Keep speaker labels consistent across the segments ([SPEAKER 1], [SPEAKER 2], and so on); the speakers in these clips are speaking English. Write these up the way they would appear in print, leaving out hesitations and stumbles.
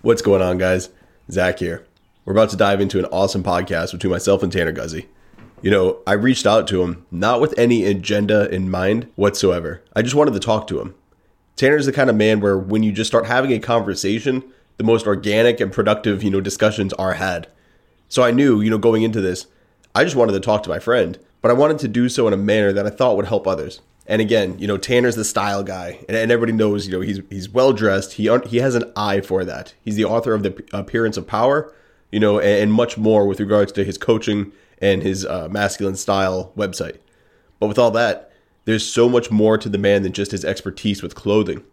[SPEAKER 1] What's going on, guys? Zach here. We're about to dive into an awesome podcast between myself and Tanner Guzzi. You know, I reached out to him not with any agenda in mind whatsoever. I just wanted to talk to him. Tanner's the kind of man where when you just start having a conversation, the most organic and productive, discussions are had. So I knew, going into this, I just wanted to talk to my friend, but I wanted to do so in a manner that I thought would help others. And again, Tanner's the style guy, and everybody knows, he's well dressed. He has an eye for that. He's the author of The Appearance of Power, and much more with regards to his coaching and his masculine style website. But with all that, there's so much more to the man than just his expertise with clothing.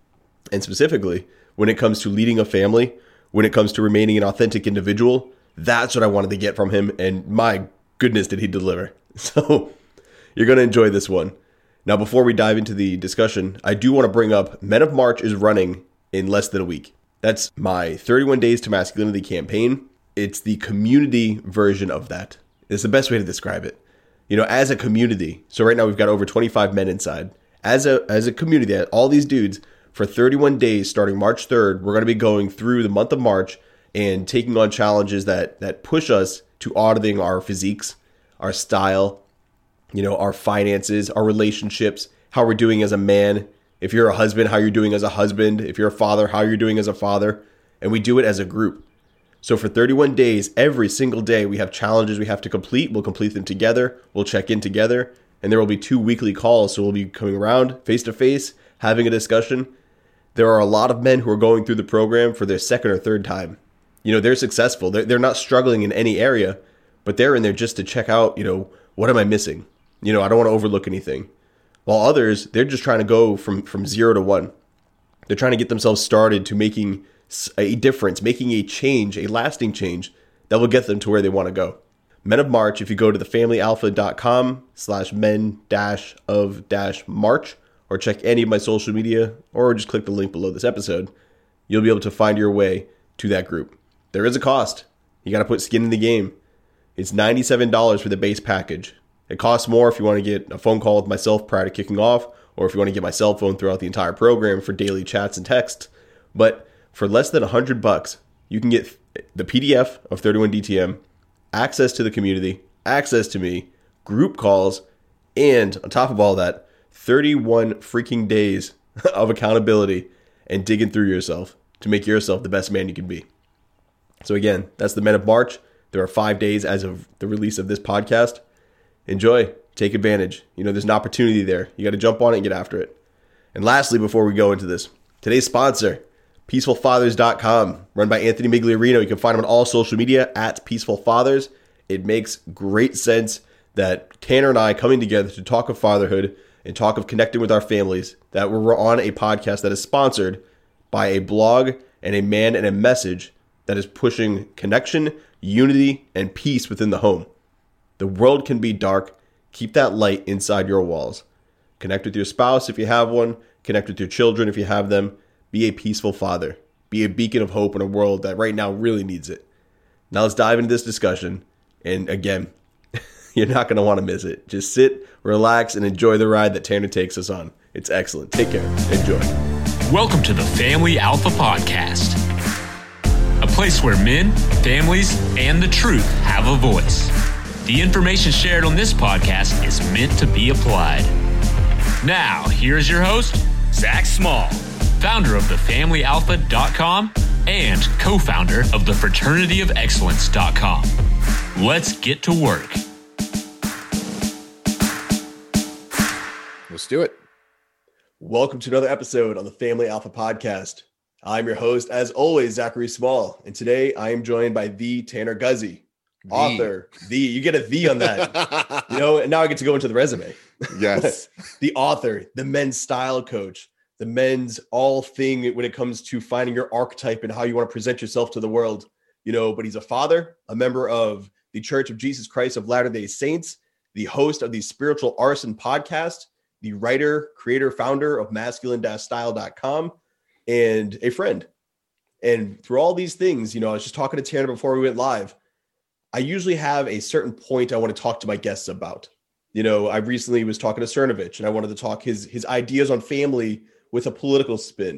[SPEAKER 1] And specifically, when it comes to leading a family, when it comes to remaining an authentic individual, that's what I wanted to get from him. And my goodness, did he deliver. So you're going to enjoy this one. Now, before we dive into the discussion, I do want to bring up Men of March is running in less than a week. That's my 31 Days to Masculinity campaign. It's the community version of that. It's the best way to describe it. As a community, so right now we've got over 25 men inside. As a community, all these dudes, for 31 days starting March 3rd, we're going to be going through the month of March and taking on challenges that push us to auditing our physiques, our style, our finances, our relationships, how we're doing as a man. If you're a husband, how you're doing as a husband. If you're a father, how you're doing as a father. And we do it as a group. So for 31 days, every single day, we have challenges we have to complete. We'll complete them together. We'll check in together. And there will be 2 weekly calls. So we'll be coming around face to face, having a discussion. There are a lot of men who are going through the program for their second or third time. They're successful. They're not struggling in any area, but they're in there just to check out, what am I missing? I don't want to overlook anything. While others, they're just trying to go from 0 to 1. They're trying to get themselves started to making a difference, making a change, a lasting change that will get them to where they want to go. Men of March, if you go to thefamilyalpha.com/men-of-march or check any of my social media or just click the link below this episode, you'll be able to find your way to that group. There is a cost. You got to put skin in the game. It's $97 for the base package. It costs more if you want to get a phone call with myself prior to kicking off, or if you want to get my cell phone throughout the entire program for daily chats and texts. But for less than $100, you can get the PDF of 31 DTM, access to the community, access to me, group calls, and on top of all that, 31 freaking days of accountability and digging through yourself to make yourself the best man you can be. So again, that's the Men of March. There are 5 days as of the release of this podcast. Enjoy. Take advantage. There's an opportunity there. You got to jump on it and get after it. And lastly, before we go into this, today's sponsor, PeacefulFathers.com, run by Anthony Migliorino. You can find him on all social media at Peaceful Fathers. It makes great sense that Tanner and I coming together to talk of fatherhood and talk of connecting with our families, that we're on a podcast that is sponsored by a blog and a man and a message that is pushing connection, unity, and peace within the home. The world can be dark. Keep that light inside your walls. Connect with your spouse if you have one. Connect with your children if you have them. Be a peaceful father. Be a beacon of hope in a world that right now really needs it. Now let's dive into this discussion. And again, you're not going to want to miss it. Just sit, relax, and enjoy the ride that Tanner takes us on. It's excellent. Take care. Enjoy.
[SPEAKER 2] Welcome to the Family Alpha Podcast, a place where men, families, and the truth have a voice. The information shared on this podcast is meant to be applied. Now, here's your host, Zach Small, founder of thefamilyalpha.com and co-founder of thefraternityofexcellence.com. Let's get to work.
[SPEAKER 1] Let's do it. Welcome to another episode on the Family Alpha Podcast. I'm your host, as always, Zachary Small, and today I am joined by the Tanner Guzzi. Author, you get a V on that, and now I get to go into the resume.
[SPEAKER 3] Yes.
[SPEAKER 1] The author, the men's style coach, the men's all thing when it comes to finding your archetype and how you want to present yourself to the world, but he's a father, a member of the Church of Jesus Christ of Latter-day Saints, the host of the Spiritual Arson podcast, the writer, creator, founder of masculine-style.com, and a friend. And through all these things, I was just talking to Tanner before we went live. I usually have a certain point I want to talk to my guests about. I recently was talking to Cernovich, and I wanted to talk his ideas on family with a political spin.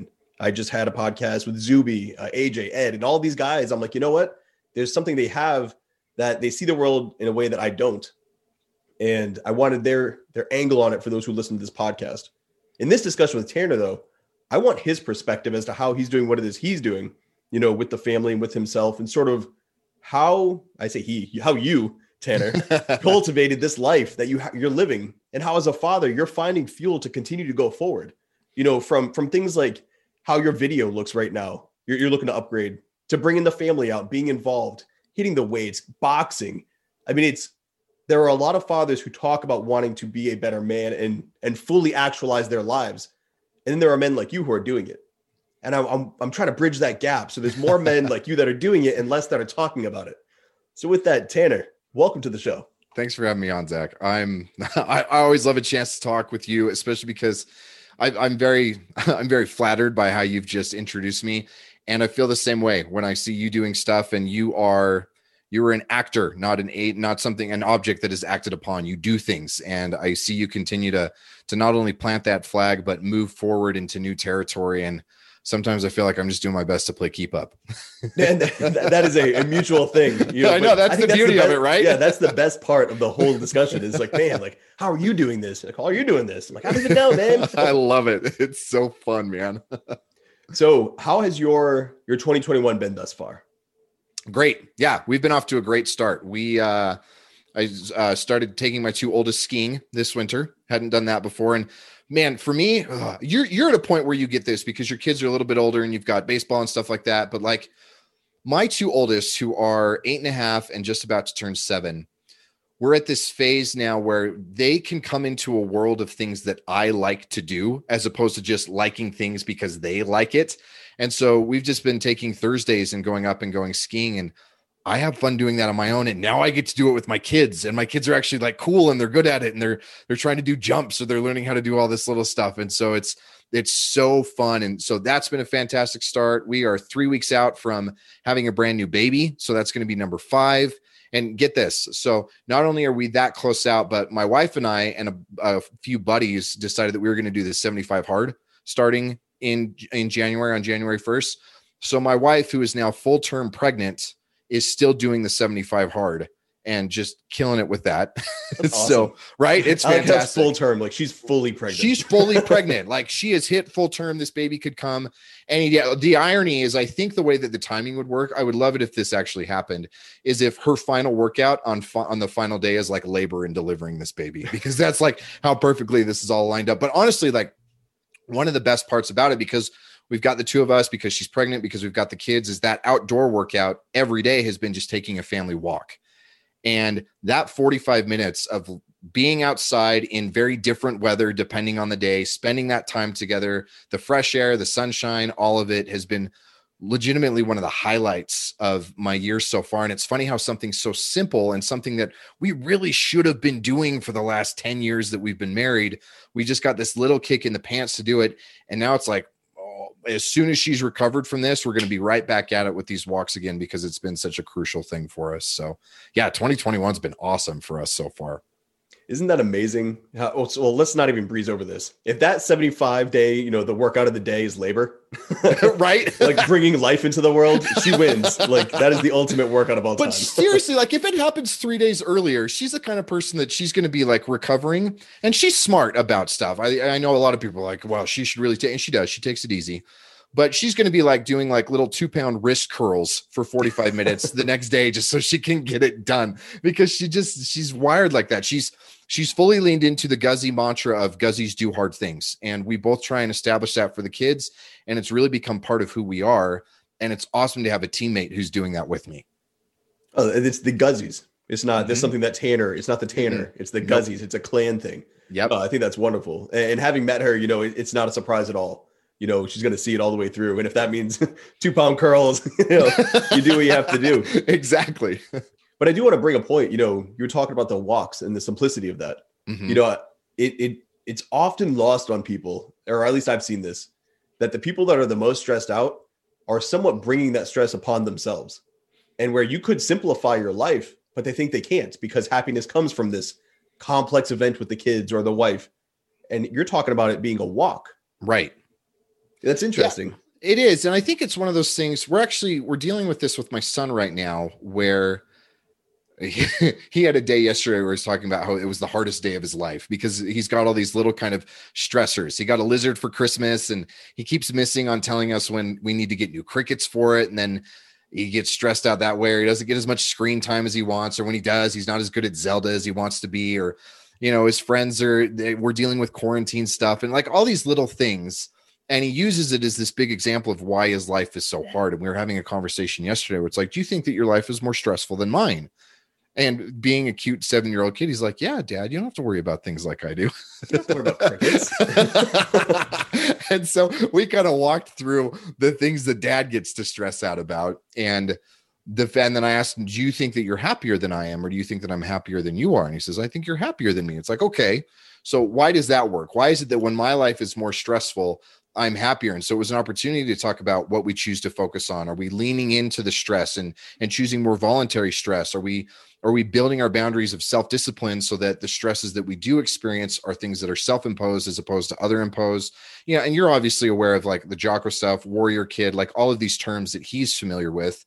[SPEAKER 1] I just had a podcast with Zuby, AJ, Ed, and all these guys. I'm like, you know what? There's something they have that they see the world in a way that I don't. And I wanted their angle on it for those who listen to this podcast. In this discussion with Tanner, though, I want his perspective as to how he's doing what it is he's doing, you know, with the family and with himself, and sort of how how you, Tanner, cultivated this life that you're living, and how as a father you're finding fuel to continue to go forward. You know, from things like how your video looks right now, you're looking to upgrade, to bringing the family out, being involved, hitting the weights, boxing. I mean, there are a lot of fathers who talk about wanting to be a better man and fully actualize their lives, and then there are men like you who are doing it. And I'm trying to bridge that gap. So there's more men like you that are doing it and less that are talking about it. So with that, Tanner, welcome to the show.
[SPEAKER 3] Thanks for having me on, Zach. I always love a chance to talk with you, especially because I'm very flattered by how you've just introduced me. And I feel the same way when I see you doing stuff, and you were an actor, not an object that is acted upon. You do things, and I see you continue to not only plant that flag, but move forward into new territory. And sometimes I feel like I'm just doing my best to play keep up.
[SPEAKER 1] And that is a mutual thing. You know,
[SPEAKER 3] I know that's the beauty of it, right?
[SPEAKER 1] Yeah, that's the best part of the whole discussion. Is like, man, like, how are you doing this? Like, how are you doing this? I'm like, I don't even know, man.
[SPEAKER 3] I love it. It's so fun, man.
[SPEAKER 1] So how has your 2021 been thus far?
[SPEAKER 3] Great. Yeah, we've been off to a great start. I started taking my two oldest skiing this winter. Hadn't done that before. And man, for me, you're at a point where you get this because your kids are a little bit older and you've got baseball and stuff like that. But like my two oldest, who are 8.5 and just about to turn 7, we're at this phase now where they can come into a world of things that I like to do, as opposed to just liking things because they like it. And so we've just been taking Thursdays and going up and going skiing, and I have fun doing that on my own. And now I get to do it with my kids, and my kids are actually like cool and they're good at it, and they're trying to do jumps, or they're learning how to do all this little stuff. And so it's so fun. And so that's been a fantastic start. We are 3 weeks out from having a brand new baby. So that's going to be number 5. And get this. So not only are we that close out, but my wife and I and a few buddies decided that we were going to do the 75 hard starting in January, on January 1st. So my wife, who is now full-term pregnant, is still doing the 75 hard and just killing it with that.
[SPEAKER 1] Awesome.
[SPEAKER 3] So, right. It's fantastic.
[SPEAKER 1] That's full term. Like, she's fully pregnant.
[SPEAKER 3] She's fully pregnant. Like, she has hit full term. This baby could come. And yeah, the irony is, I think the way that the timing would work, I would love it if this actually happened, is if her final workout on the final day is like labor and delivering this baby, because that's like how perfectly this is all lined up. But honestly, like, one of the best parts about it, because we've got the two of us, because she's pregnant, because we've got the kids, is that outdoor workout every day has been just taking a family walk. And that 45 minutes of being outside in very different weather, depending on the day, spending that time together, the fresh air, the sunshine, all of it has been legitimately one of the highlights of my year so far. And it's funny how something so simple, and something that we really should have been doing for the last 10 years that we've been married, we just got this little kick in the pants to do it. And now it's like, as soon as she's recovered from this, we're going to be right back at it with these walks again, because it's been such a crucial thing for us. So yeah, 2021's been awesome for us so far.
[SPEAKER 1] Isn't that amazing? Well, let's not even breeze over this. If that 75-day, you know, the workout of the day is labor,
[SPEAKER 3] right?
[SPEAKER 1] Like bringing life into the world, she wins. Like, that is the ultimate workout of all time.
[SPEAKER 3] But seriously, like, if it happens 3 days earlier, she's the kind of person that she's going to be like recovering, and she's smart about stuff. I know a lot of people are like, well, she should really take, and she does. She takes it easy. But she's going to be like doing like little 2-pound wrist curls for 45 minutes the next day, just so she can get it done, because she's wired like that. She's fully leaned into the Guzzy mantra of Guzzies do hard things. And we both try and establish that for the kids. And it's really become part of who we are. And it's awesome to have a teammate who's doing that with me.
[SPEAKER 1] Oh, it's the Guzzies. It's not, there's something that Tanner, it's not the Tanner, it's the Guzzies. Nope. It's a clan thing.
[SPEAKER 3] Yep.
[SPEAKER 1] I think that's wonderful. And having met her, you know, it's not a surprise at all. You know, she's going to see it all the way through. And if that means 2-pound curls, you know, you do what you have to do.
[SPEAKER 3] Exactly.
[SPEAKER 1] But I do want to bring a point. You know, you were talking about the walks and the simplicity of that. Mm-hmm. You know, it's often lost on people, or at least I've seen this, that the people that are the most stressed out are somewhat bringing that stress upon themselves. And where you could simplify your life, but they think they can't, because happiness comes from this complex event with the kids or the wife. And you're talking about it being a walk.
[SPEAKER 3] Right.
[SPEAKER 1] That's interesting.
[SPEAKER 3] It is. And I think it's one of those things we're dealing with this with my son right now, where he had a day yesterday where he was talking about how it was the hardest day of his life because he's got all these little kind of stressors. He got a lizard for Christmas and he keeps missing on telling us when we need to get new crickets for it. And then he gets stressed out that way. He doesn't get as much screen time as he wants, or when he does, he's not as good at Zelda as he wants to be, or, his friends we're dealing with quarantine stuff and like all these little things. And he uses it as this big example of why his life is so hard. And we were having a conversation yesterday where it's like, do you think that your life is more stressful than mine? And being a cute 7-year-old kid, he's like, yeah, Dad, you don't have to worry about things like I do.
[SPEAKER 1] You don't have to worry about crickets.
[SPEAKER 3] And so we kind of walked through the things that Dad gets to stress out about. And then I asked him, do you think that you're happier than I am? Or do you think that I'm happier than you are? And he says, I think you're happier than me. It's like, okay, so why does that work? Why is it that when my life is more stressful, I'm happier? And so it was an opportunity to talk about what we choose to focus on. Are we leaning into the stress and choosing more voluntary stress? Are we building our boundaries of self-discipline so that the stresses that we do experience are things that are self-imposed as opposed to other imposed? Yeah. And you're obviously aware of like the Jocko stuff, warrior kid, like all of these terms that he's familiar with.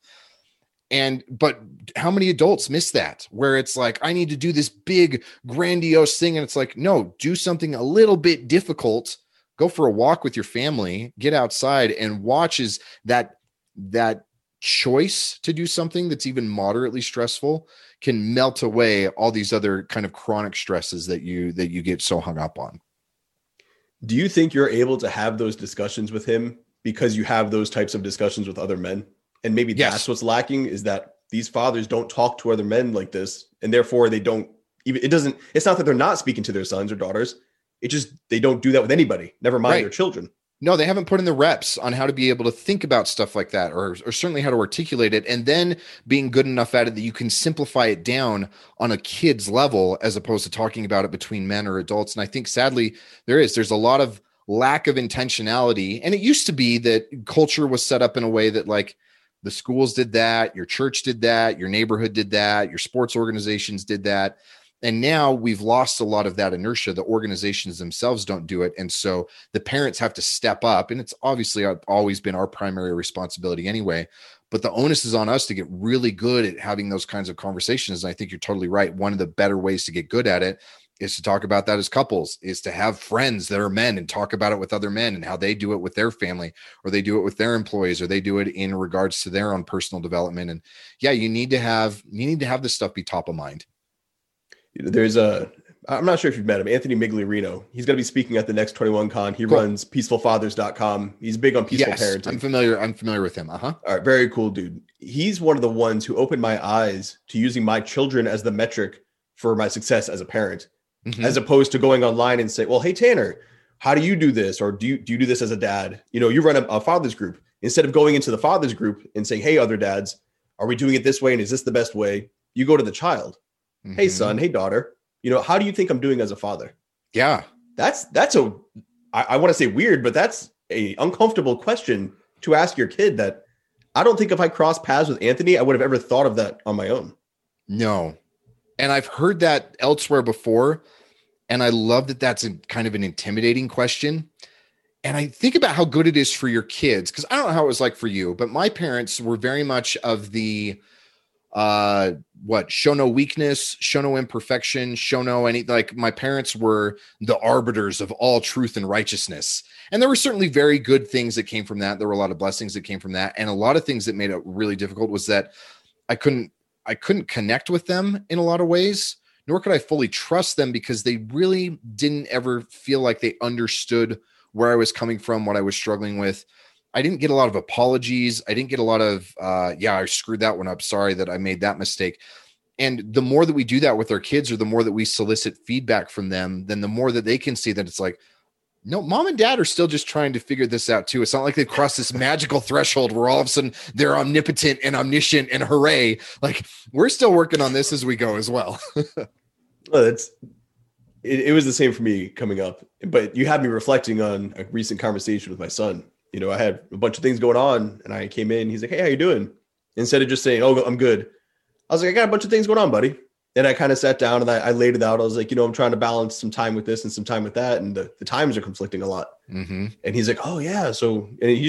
[SPEAKER 3] But how many adults miss that, where it's like, I need to do this big grandiose thing. And it's like, no, do something a little bit difficult. Go for a walk with your family, get outside and watch as that choice to do something that's even moderately stressful can melt away all these other kind of chronic stresses that you get so hung up on.
[SPEAKER 1] Do you think you're able to have those discussions with him because you have those types of discussions with other men? And maybe that's what's lacking, is that these fathers don't talk to other men like this. And therefore it's not that they're not speaking to their sons or daughters. It just, they don't do that with anybody, never mind their children.
[SPEAKER 3] No, they haven't put in the reps on how to be able to think about stuff like that, or certainly how to articulate it, and then being good enough at it that you can simplify it down on a kid's level as opposed to talking about it between men or adults. And I think sadly there's a lot of lack of intentionality. And it used to be that culture was set up in a way that like the schools did that, your church did that, your neighborhood did that, your sports organizations did that. And now we've lost a lot of that inertia. The organizations themselves don't do it. And so the parents have to step up. And it's obviously always been our primary responsibility anyway. But the onus is on us to get really good at having those kinds of conversations. And I think you're totally right. One of the better ways to get good at it is to talk about that as couples, is to have friends that are men and talk about it with other men and how they do it with their family, or they do it with their employees, or they do it in regards to their own personal development. And yeah, you need to have this stuff be top of mind.
[SPEAKER 1] I'm not sure if you've met him, Anthony Migliorino. He's going to be speaking at the Next 21 Con. He runs peacefulfathers.com. He's big on peaceful parenting.
[SPEAKER 3] I'm familiar with him.
[SPEAKER 1] All right. Very cool, dude. He's one of the ones who opened my eyes to using my children as the metric for my success as a parent, as opposed to going online and say, well, hey, Tanner, how do you do this? Or do you do this as a dad? You run a father's group. Instead of going into the father's group and saying, hey, other dads, are we doing it this way? And is this the best way? You go to the child. Hey, son, hey, daughter, how do you think I'm doing as a father?
[SPEAKER 3] Yeah.
[SPEAKER 1] I want to say weird, but that's a uncomfortable question to ask your kid that I don't think if I crossed paths with Anthony, I would have ever thought of that on my own.
[SPEAKER 3] No. And I've heard that elsewhere before. And I love that that's kind of an intimidating question. And I think about how good it is for your kids, because I don't know how it was like for you, but my parents were very much of the show no weakness, show no imperfection, show no any, like my parents were the arbiters of all truth and righteousness. And there were certainly very good things that came from that. There were a lot of blessings that came from that. And a lot of things that made it really difficult was that I couldn't connect with them in a lot of ways, nor could I fully trust them because they really didn't ever feel like they understood where I was coming from, what I was struggling with. I didn't get a lot of apologies. I didn't get a lot of, I screwed that one up. Sorry that I made that mistake. And the more that we do that with our kids, or the more that we solicit feedback from them, then the more that they can see that it's like, no, mom and dad are still just trying to figure this out too. It's not like they've crossed this magical threshold where all of a sudden they're omnipotent and omniscient and hooray. Like we're still working on this as we go as well.
[SPEAKER 1] Well, it was the same for me coming up, but you had me reflecting on a recent conversation with my son. I had a bunch of things going on and I came in, he's like, hey, how you doing? Instead of just saying, oh, I'm good. I was like, I got a bunch of things going on, buddy. And I kind of sat down and I laid it out. I was like, I'm trying to balance some time with this and some time with that. And the times are conflicting a lot. And he's like, oh yeah. So, and he just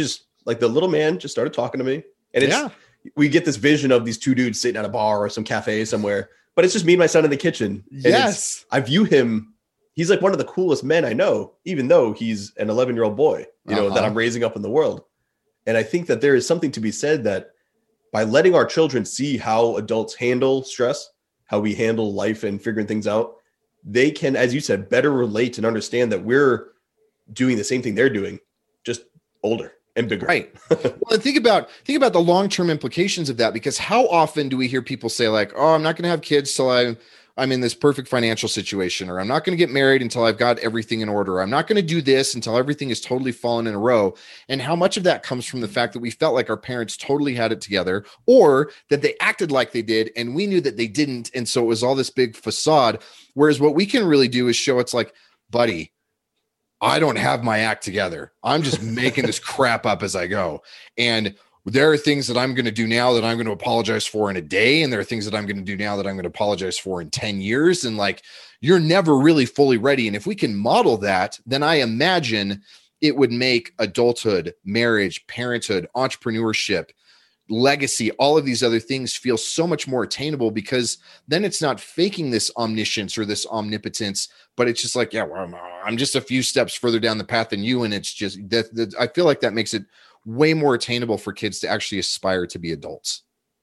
[SPEAKER 1] like the little man just started talking to me, and we get this vision of these two dudes sitting at a bar or some cafe somewhere, but it's just me and my son in the kitchen.
[SPEAKER 3] Yes.
[SPEAKER 1] I view him. He's like one of the coolest men I know, even though he's an 11-year-old boy, that I'm raising up in the world. And I think that there is something to be said that by letting our children see how adults handle stress, how we handle life and figuring things out, they can, as you said, better relate and understand that we're doing the same thing they're doing, just older and bigger.
[SPEAKER 3] Right. Well, and think about the long-term implications of that, because how often do we hear people say like, oh, I'm not going to have kids till I'm in this perfect financial situation, or I'm not going to get married until I've got everything in order. I'm not going to do this until everything is totally fallen in a row. And how much of that comes from the fact that we felt like our parents totally had it together, or that they acted like they did and we knew that they didn't. And so it was all this big facade. Whereas what we can really do is show it's like, buddy, I don't have my act together. I'm just making this crap up as I go. And there are things that I'm going to do now that I'm going to apologize for in a day. And there are things that I'm going to do now that I'm going to apologize for in 10 years. And like, you're never really fully ready. And if we can model that, then I imagine it would make adulthood, marriage, parenthood, entrepreneurship, legacy, all of these other things feel so much more attainable, because then it's not faking this omniscience or this omnipotence, but it's just like, yeah, well, I'm just a few steps further down the path than you. And it's just that I feel like that makes it way more attainable for kids to actually aspire to be adults.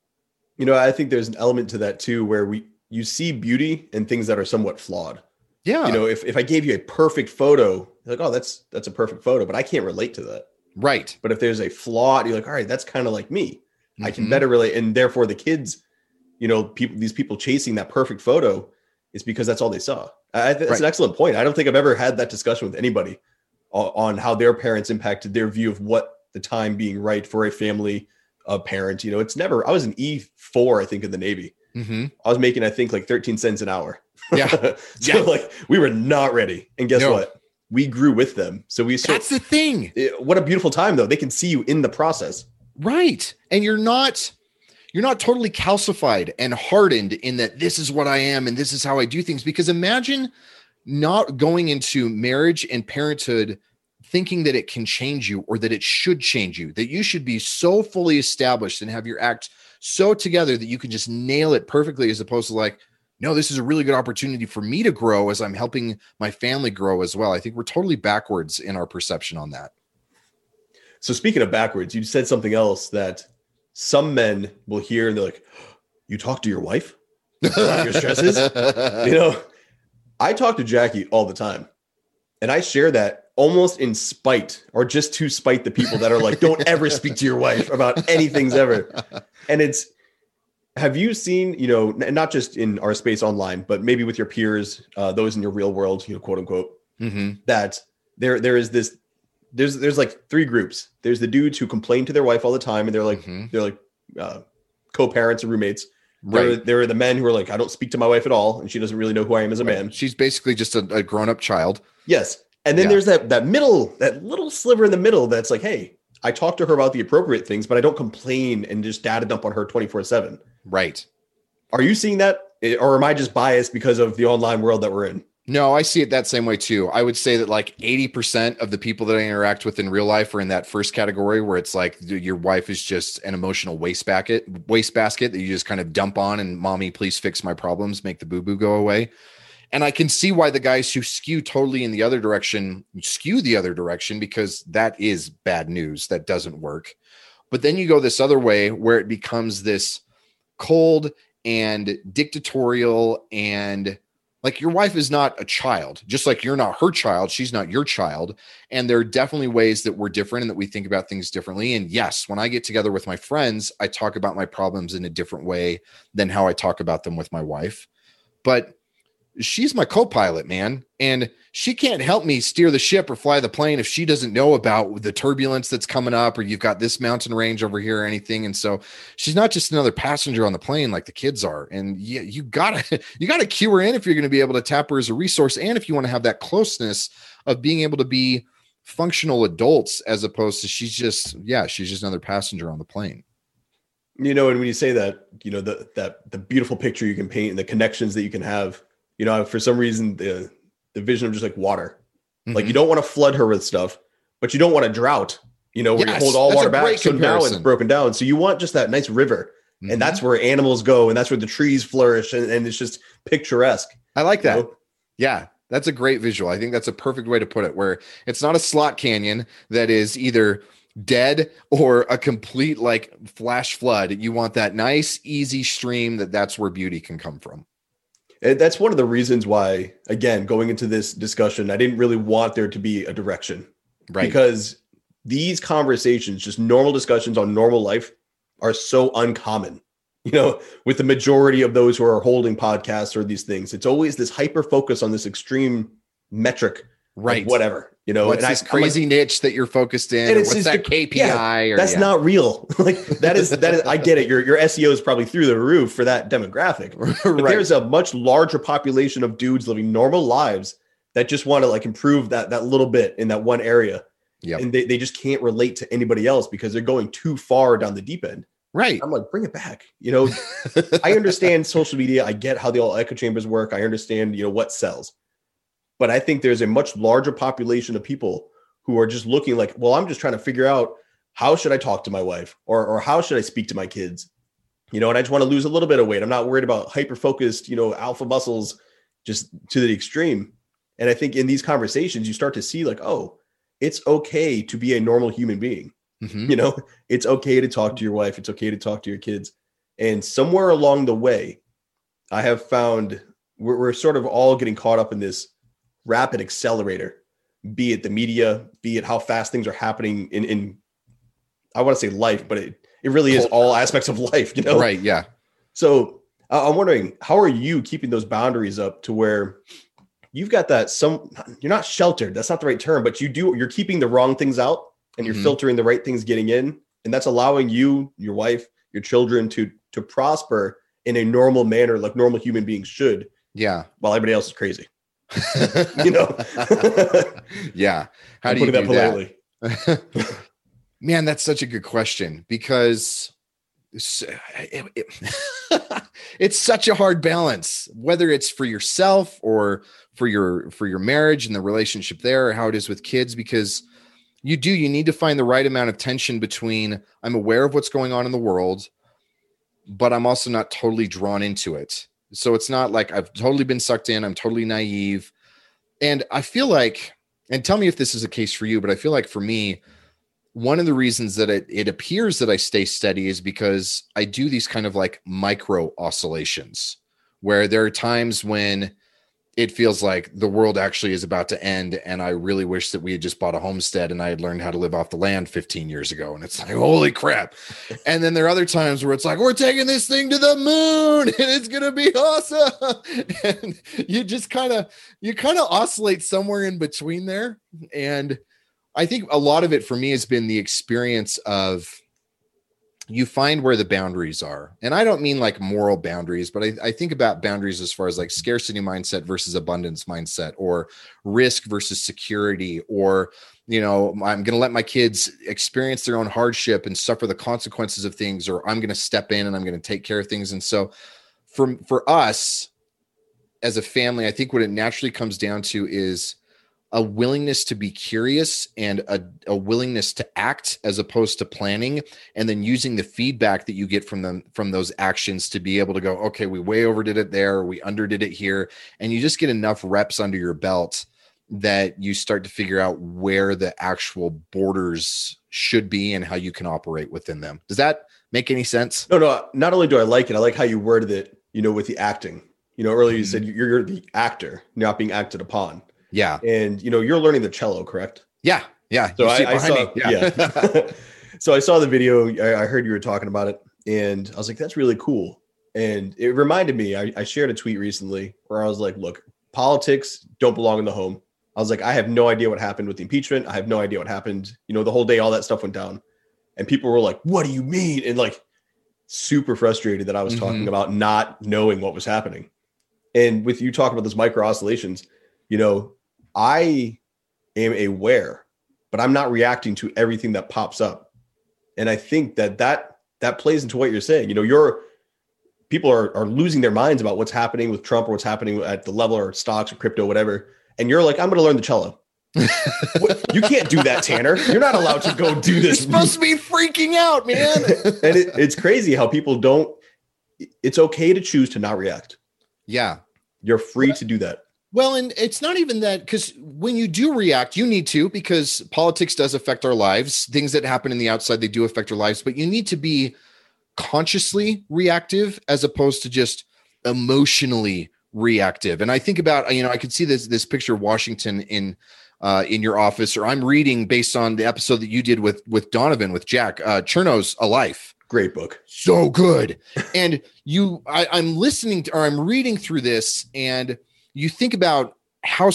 [SPEAKER 1] I think there's an element to that too, where you see beauty in things that are somewhat flawed.
[SPEAKER 3] Yeah.
[SPEAKER 1] If I gave you a perfect photo, you're like, oh, that's a perfect photo, but I can't relate to that.
[SPEAKER 3] Right.
[SPEAKER 1] But if there's a flaw, you're like, all right, that's kind of like me. I can better relate. And therefore the kids, these people chasing that perfect photo is because that's all they saw. That's an excellent point. I don't think I've ever had that discussion with anybody on how their parents impacted their view of what the time being right for a family, a parent. It's never, I was an E4, I think, in the Navy. I was making, I think, like 13 cents an hour.
[SPEAKER 3] Yeah.
[SPEAKER 1] Like we were not ready. And guess what? We grew with them. So that's
[SPEAKER 3] the thing.
[SPEAKER 1] What a beautiful time though. They can see you in the process.
[SPEAKER 3] Right. And you're not totally calcified and hardened in that this is what I am and this is how I do things. Because imagine not going into marriage and parenthood thinking that it can change you, or that it should change you, that you should be so fully established and have your act so together that you can just nail it perfectly, as opposed to like, no, this is a really good opportunity for me to grow as I'm helping my family grow as well. I think we're totally backwards in our perception on that.
[SPEAKER 1] So speaking of backwards, you said something else that some men will hear and they're like, you talk to your wife about your stresses? I talk to Jackie all the time, and I share that almost in spite, or just to spite the people that are like, don't ever speak to your wife about anything ever. And have you seen, not just in our space online, but maybe with your peers, those in your real world, quote unquote, that there is this, there's like three groups. There's the dudes who complain to their wife all the time, and they're like co-parents or roommates. Right. There are the men who are like, I don't speak to my wife at all, and she doesn't really know who I am as a man.
[SPEAKER 3] She's basically just a grown-up child.
[SPEAKER 1] Yes. And then there's that little sliver in the middle that's like, hey, I talk to her about the appropriate things, but I don't complain and just data dump on her 24/7.
[SPEAKER 3] Right.
[SPEAKER 1] Are you seeing that, or am I just biased because of the online world that we're in?
[SPEAKER 3] No, I see it that same way too. I would say that like 80% of the people that I interact with in real life are in that first category, where it's like your wife is just an emotional wastebasket that you just kind of dump on, and mommy, please fix my problems, make the boo-boo go away. And I can see why the guys who skew the other direction, because that is bad news. That doesn't work. But then you go this other way where it becomes this cold and dictatorial, and like your wife is not a child, just like you're not her child. She's not your child. And there are definitely ways that we're different and that we think about things differently. And yes, when I get together with my friends, I talk about my problems in a different way than how I talk about them with my wife. But she's my co-pilot, man. And she can't help me steer the ship or fly the plane if she doesn't know about the turbulence that's coming up, or you've got this mountain range over here or anything. And so she's not just another passenger on the plane like the kids are. And yeah, you gotta cue her in if you're going to be able to tap her as a resource. And if you want to have that closeness of being able to be functional adults, as opposed to she's just another passenger on the plane.
[SPEAKER 1] And when you say that, the beautiful picture you can paint and the connections that you can have, for some reason, the vision of just like water, like you don't want to flood her with stuff, but you don't want a drought. where you hold all water back. So now it's broken down. So you want just that nice river. And that's where animals go, and that's where the trees flourish, and it's just picturesque.
[SPEAKER 3] I like that. Yeah, that's a great visual. I think that's a perfect way to put it, where it's not a slot canyon that is either dead or a complete like flash flood. You want that nice, easy stream that's where beauty can come from.
[SPEAKER 1] And that's one of the reasons why, again, going into this discussion, I didn't really want there to be a direction. Right. Because these conversations, just normal discussions on normal life, are so uncommon, with the majority of those who are holding podcasts or these things. It's always this hyper focus on this extreme metric, right? Whatever,
[SPEAKER 3] what's this crazy niche that you're focused in? What's that KPI?
[SPEAKER 1] That's not real. Like that is, I get it. Your SEO is probably through the roof for that demographic. But there's a much larger population of dudes living normal lives that just want to like improve that little bit in that one area. Yeah. And they just can't relate to anybody else because they're going too far down the deep end.
[SPEAKER 3] Right.
[SPEAKER 1] I'm like, bring it back. I understand social media. I get how the all echo chambers work. I understand, what sells. But I think there's a much larger population of people who are just looking like, well, I'm just trying to figure out how should I talk to my wife or how should I speak to my kids? And I just want to lose a little bit of weight. I'm not worried about hyper-focused, alpha muscles just to the extreme. And I think in these conversations, you start to see like, oh, it's okay to be a normal human being. Mm-hmm. It's okay to talk to your wife. It's okay to talk to your kids. And somewhere along the way, I have found we're sort of all getting caught up in this rapid accelerator, be it the media, be it how fast things are happening in I want to say life, but it really is all aspects of life,
[SPEAKER 3] Right. Yeah.
[SPEAKER 1] So I'm wondering, how are you keeping those boundaries up to where you've got you're not sheltered. That's not the right term, but you're keeping the wrong things out. And you're filtering the right things getting in. And that's allowing you, your wife, your children to prosper in a normal manner, like normal human beings should.
[SPEAKER 3] Yeah.
[SPEAKER 1] While everybody else is crazy.
[SPEAKER 3] Yeah. How do you do that politely? Man, that's such a good question because it's such a hard balance, whether it's for yourself or for your marriage and the relationship there, or how it is with kids, because you need to find the right amount of tension between I'm aware of what's going on in the world, but I'm also not totally drawn into it. So it's not like I've totally been sucked in. I'm totally naive. And I feel like, and tell me if this is a case for you, but I feel like for me, one of the reasons that it appears that I stay steady is because I do these kind of like micro oscillations where there are times when it feels like the world actually is about to end. And I really wish that we had just bought a homestead and I had learned how to live off the land 15 years ago. And it's like, holy crap. And then there are other times where it's like, we're taking this thing to the moon and it's going to be awesome. And you just kind of oscillate somewhere in between there. And I think a lot of it for me has been the experience of you find where the boundaries are. And I don't mean like moral boundaries, but I think about boundaries as far as like scarcity mindset versus abundance mindset, or risk versus security, or, I'm going to let my kids experience their own hardship and suffer the consequences of things, or I'm going to step in and I'm going to take care of things. And so for us as a family, I think what it naturally comes down to is a willingness to be curious and a willingness to act as opposed to planning, and then using the feedback that you get from those actions to be able to go, okay, we way overdid it there, or we underdid it here. And you just get enough reps under your belt that you start to figure out where the actual borders should be and how you can operate within them. Does that make any sense?
[SPEAKER 1] No, not only do I like it, I like how you worded it, with the acting. Earlier you said you're the actor, not being acted upon.
[SPEAKER 3] Yeah.
[SPEAKER 1] And, you're learning the cello, correct?
[SPEAKER 3] Yeah. Yeah.
[SPEAKER 1] So I saw, yeah. So I saw the video. I heard you were talking about it and I was like, that's really cool. And it reminded me, I shared a tweet recently where I was like, look, politics don't belong in the home. I was like, I have no idea what happened with the impeachment. I have no idea what happened. The whole day, all that stuff went down and people were like, what do you mean? And like super frustrated that I was talking about not knowing what was happening. And with you talking about those micro oscillations, I am aware, but I'm not reacting to everything that pops up. And I think that plays into what you're saying. People are losing their minds about what's happening with Trump or what's happening at the level or stocks or crypto, whatever. And you're like, I'm going to learn the cello. You can't do that, Tanner. You're not allowed to go do this.
[SPEAKER 3] You're supposed to be freaking out, man.
[SPEAKER 1] And it's crazy how people don't. It's okay to choose to not react.
[SPEAKER 3] Yeah.
[SPEAKER 1] You're free to do that.
[SPEAKER 3] Well, and it's not even that, because when you do react, you need to, because politics does affect our lives. Things that happen in the outside, they do affect our lives, but you need to be consciously reactive as opposed to just emotionally reactive. And I think about, I could see this picture of Washington in your office, or I'm reading based on the episode that you did with Donovan, with Jack, Cherno's A Life.
[SPEAKER 1] Great book.
[SPEAKER 3] So good. And I'm listening to, or I'm reading through this, and you think about how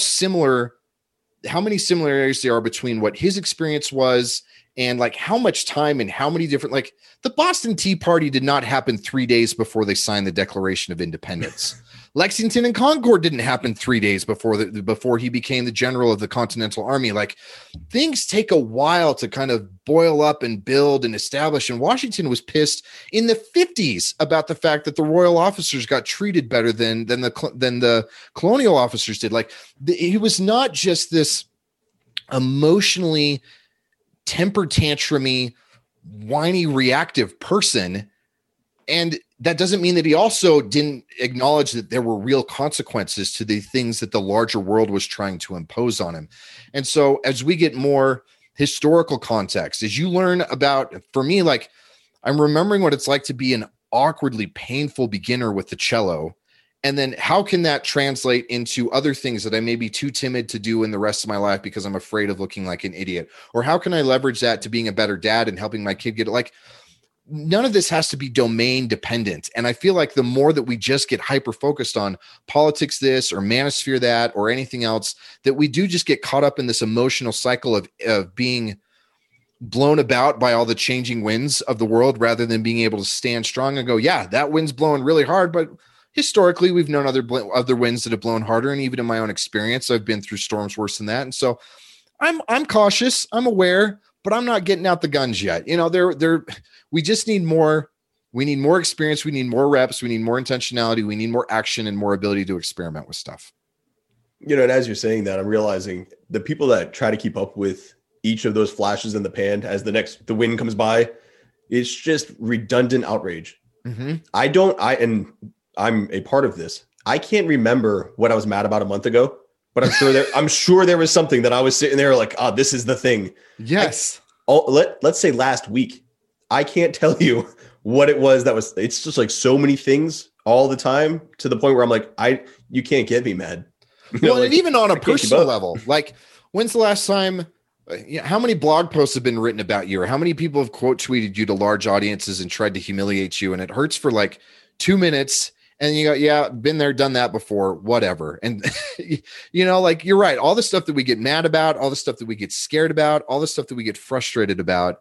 [SPEAKER 3] many similarities there are between what his experience was and like how much time and how many different, like the Boston Tea Party did not happen 3 days before they signed the Declaration of Independence. Lexington and Concord didn't happen 3 days before he became the general of the Continental Army. Like, things take a while to kind of boil up and build and establish. And Washington was pissed in the 50s about the fact that the royal officers got treated better than the colonial officers did. Like, he was not just this emotionally temper tantrumy, whiny, reactive person. And that doesn't mean that he also didn't acknowledge that there were real consequences to the things that the larger world was trying to impose on him. And so as we get more historical context, as you learn about, for me, like, I'm remembering what it's like to be an awkwardly painful beginner with the cello. And then how can that translate into other things that I may be too timid to do in the rest of my life because I'm afraid of looking like an idiot? Or how can I leverage that to being a better dad and helping my kid get it? Like, none of this has to be domain dependent. And I feel like the more that we just get hyper focused on politics, this or manosphere, that, or anything else, that we do just get caught up in this emotional cycle of being blown about by all the changing winds of the world, rather than being able to stand strong and go, yeah, that wind's blowing really hard, but historically we've known other winds that have blown harder. And even in my own experience, I've been through storms worse than that. And so I'm cautious, I'm aware, but I'm not getting out the guns yet. We just need more. We need more experience. We need more reps. We need more intentionality. We need more action and more ability to experiment with stuff.
[SPEAKER 1] And as you're saying that, I'm realizing the people that try to keep up with each of those flashes in the pan as the wind comes by, it's just redundant outrage. Mm-hmm. I'm a part of this. I can't remember what I was mad about a month ago, but I'm sure there was something that I was sitting there like, this is the thing.
[SPEAKER 3] Yes.
[SPEAKER 1] Let's say last week, I can't tell you what it was it's just like so many things all the time, to the point where I'm like, you can't get me mad.
[SPEAKER 3] And even on a personal level, like, when's the last time, how many blog posts have been written about you, or how many people have quote tweeted you to large audiences and tried to humiliate you? And it hurts for like 2 minutes. And you go, yeah, been there, done that before, whatever. And, like, you're right. All the stuff that we get mad about, all the stuff that we get scared about, all the stuff that we get frustrated about,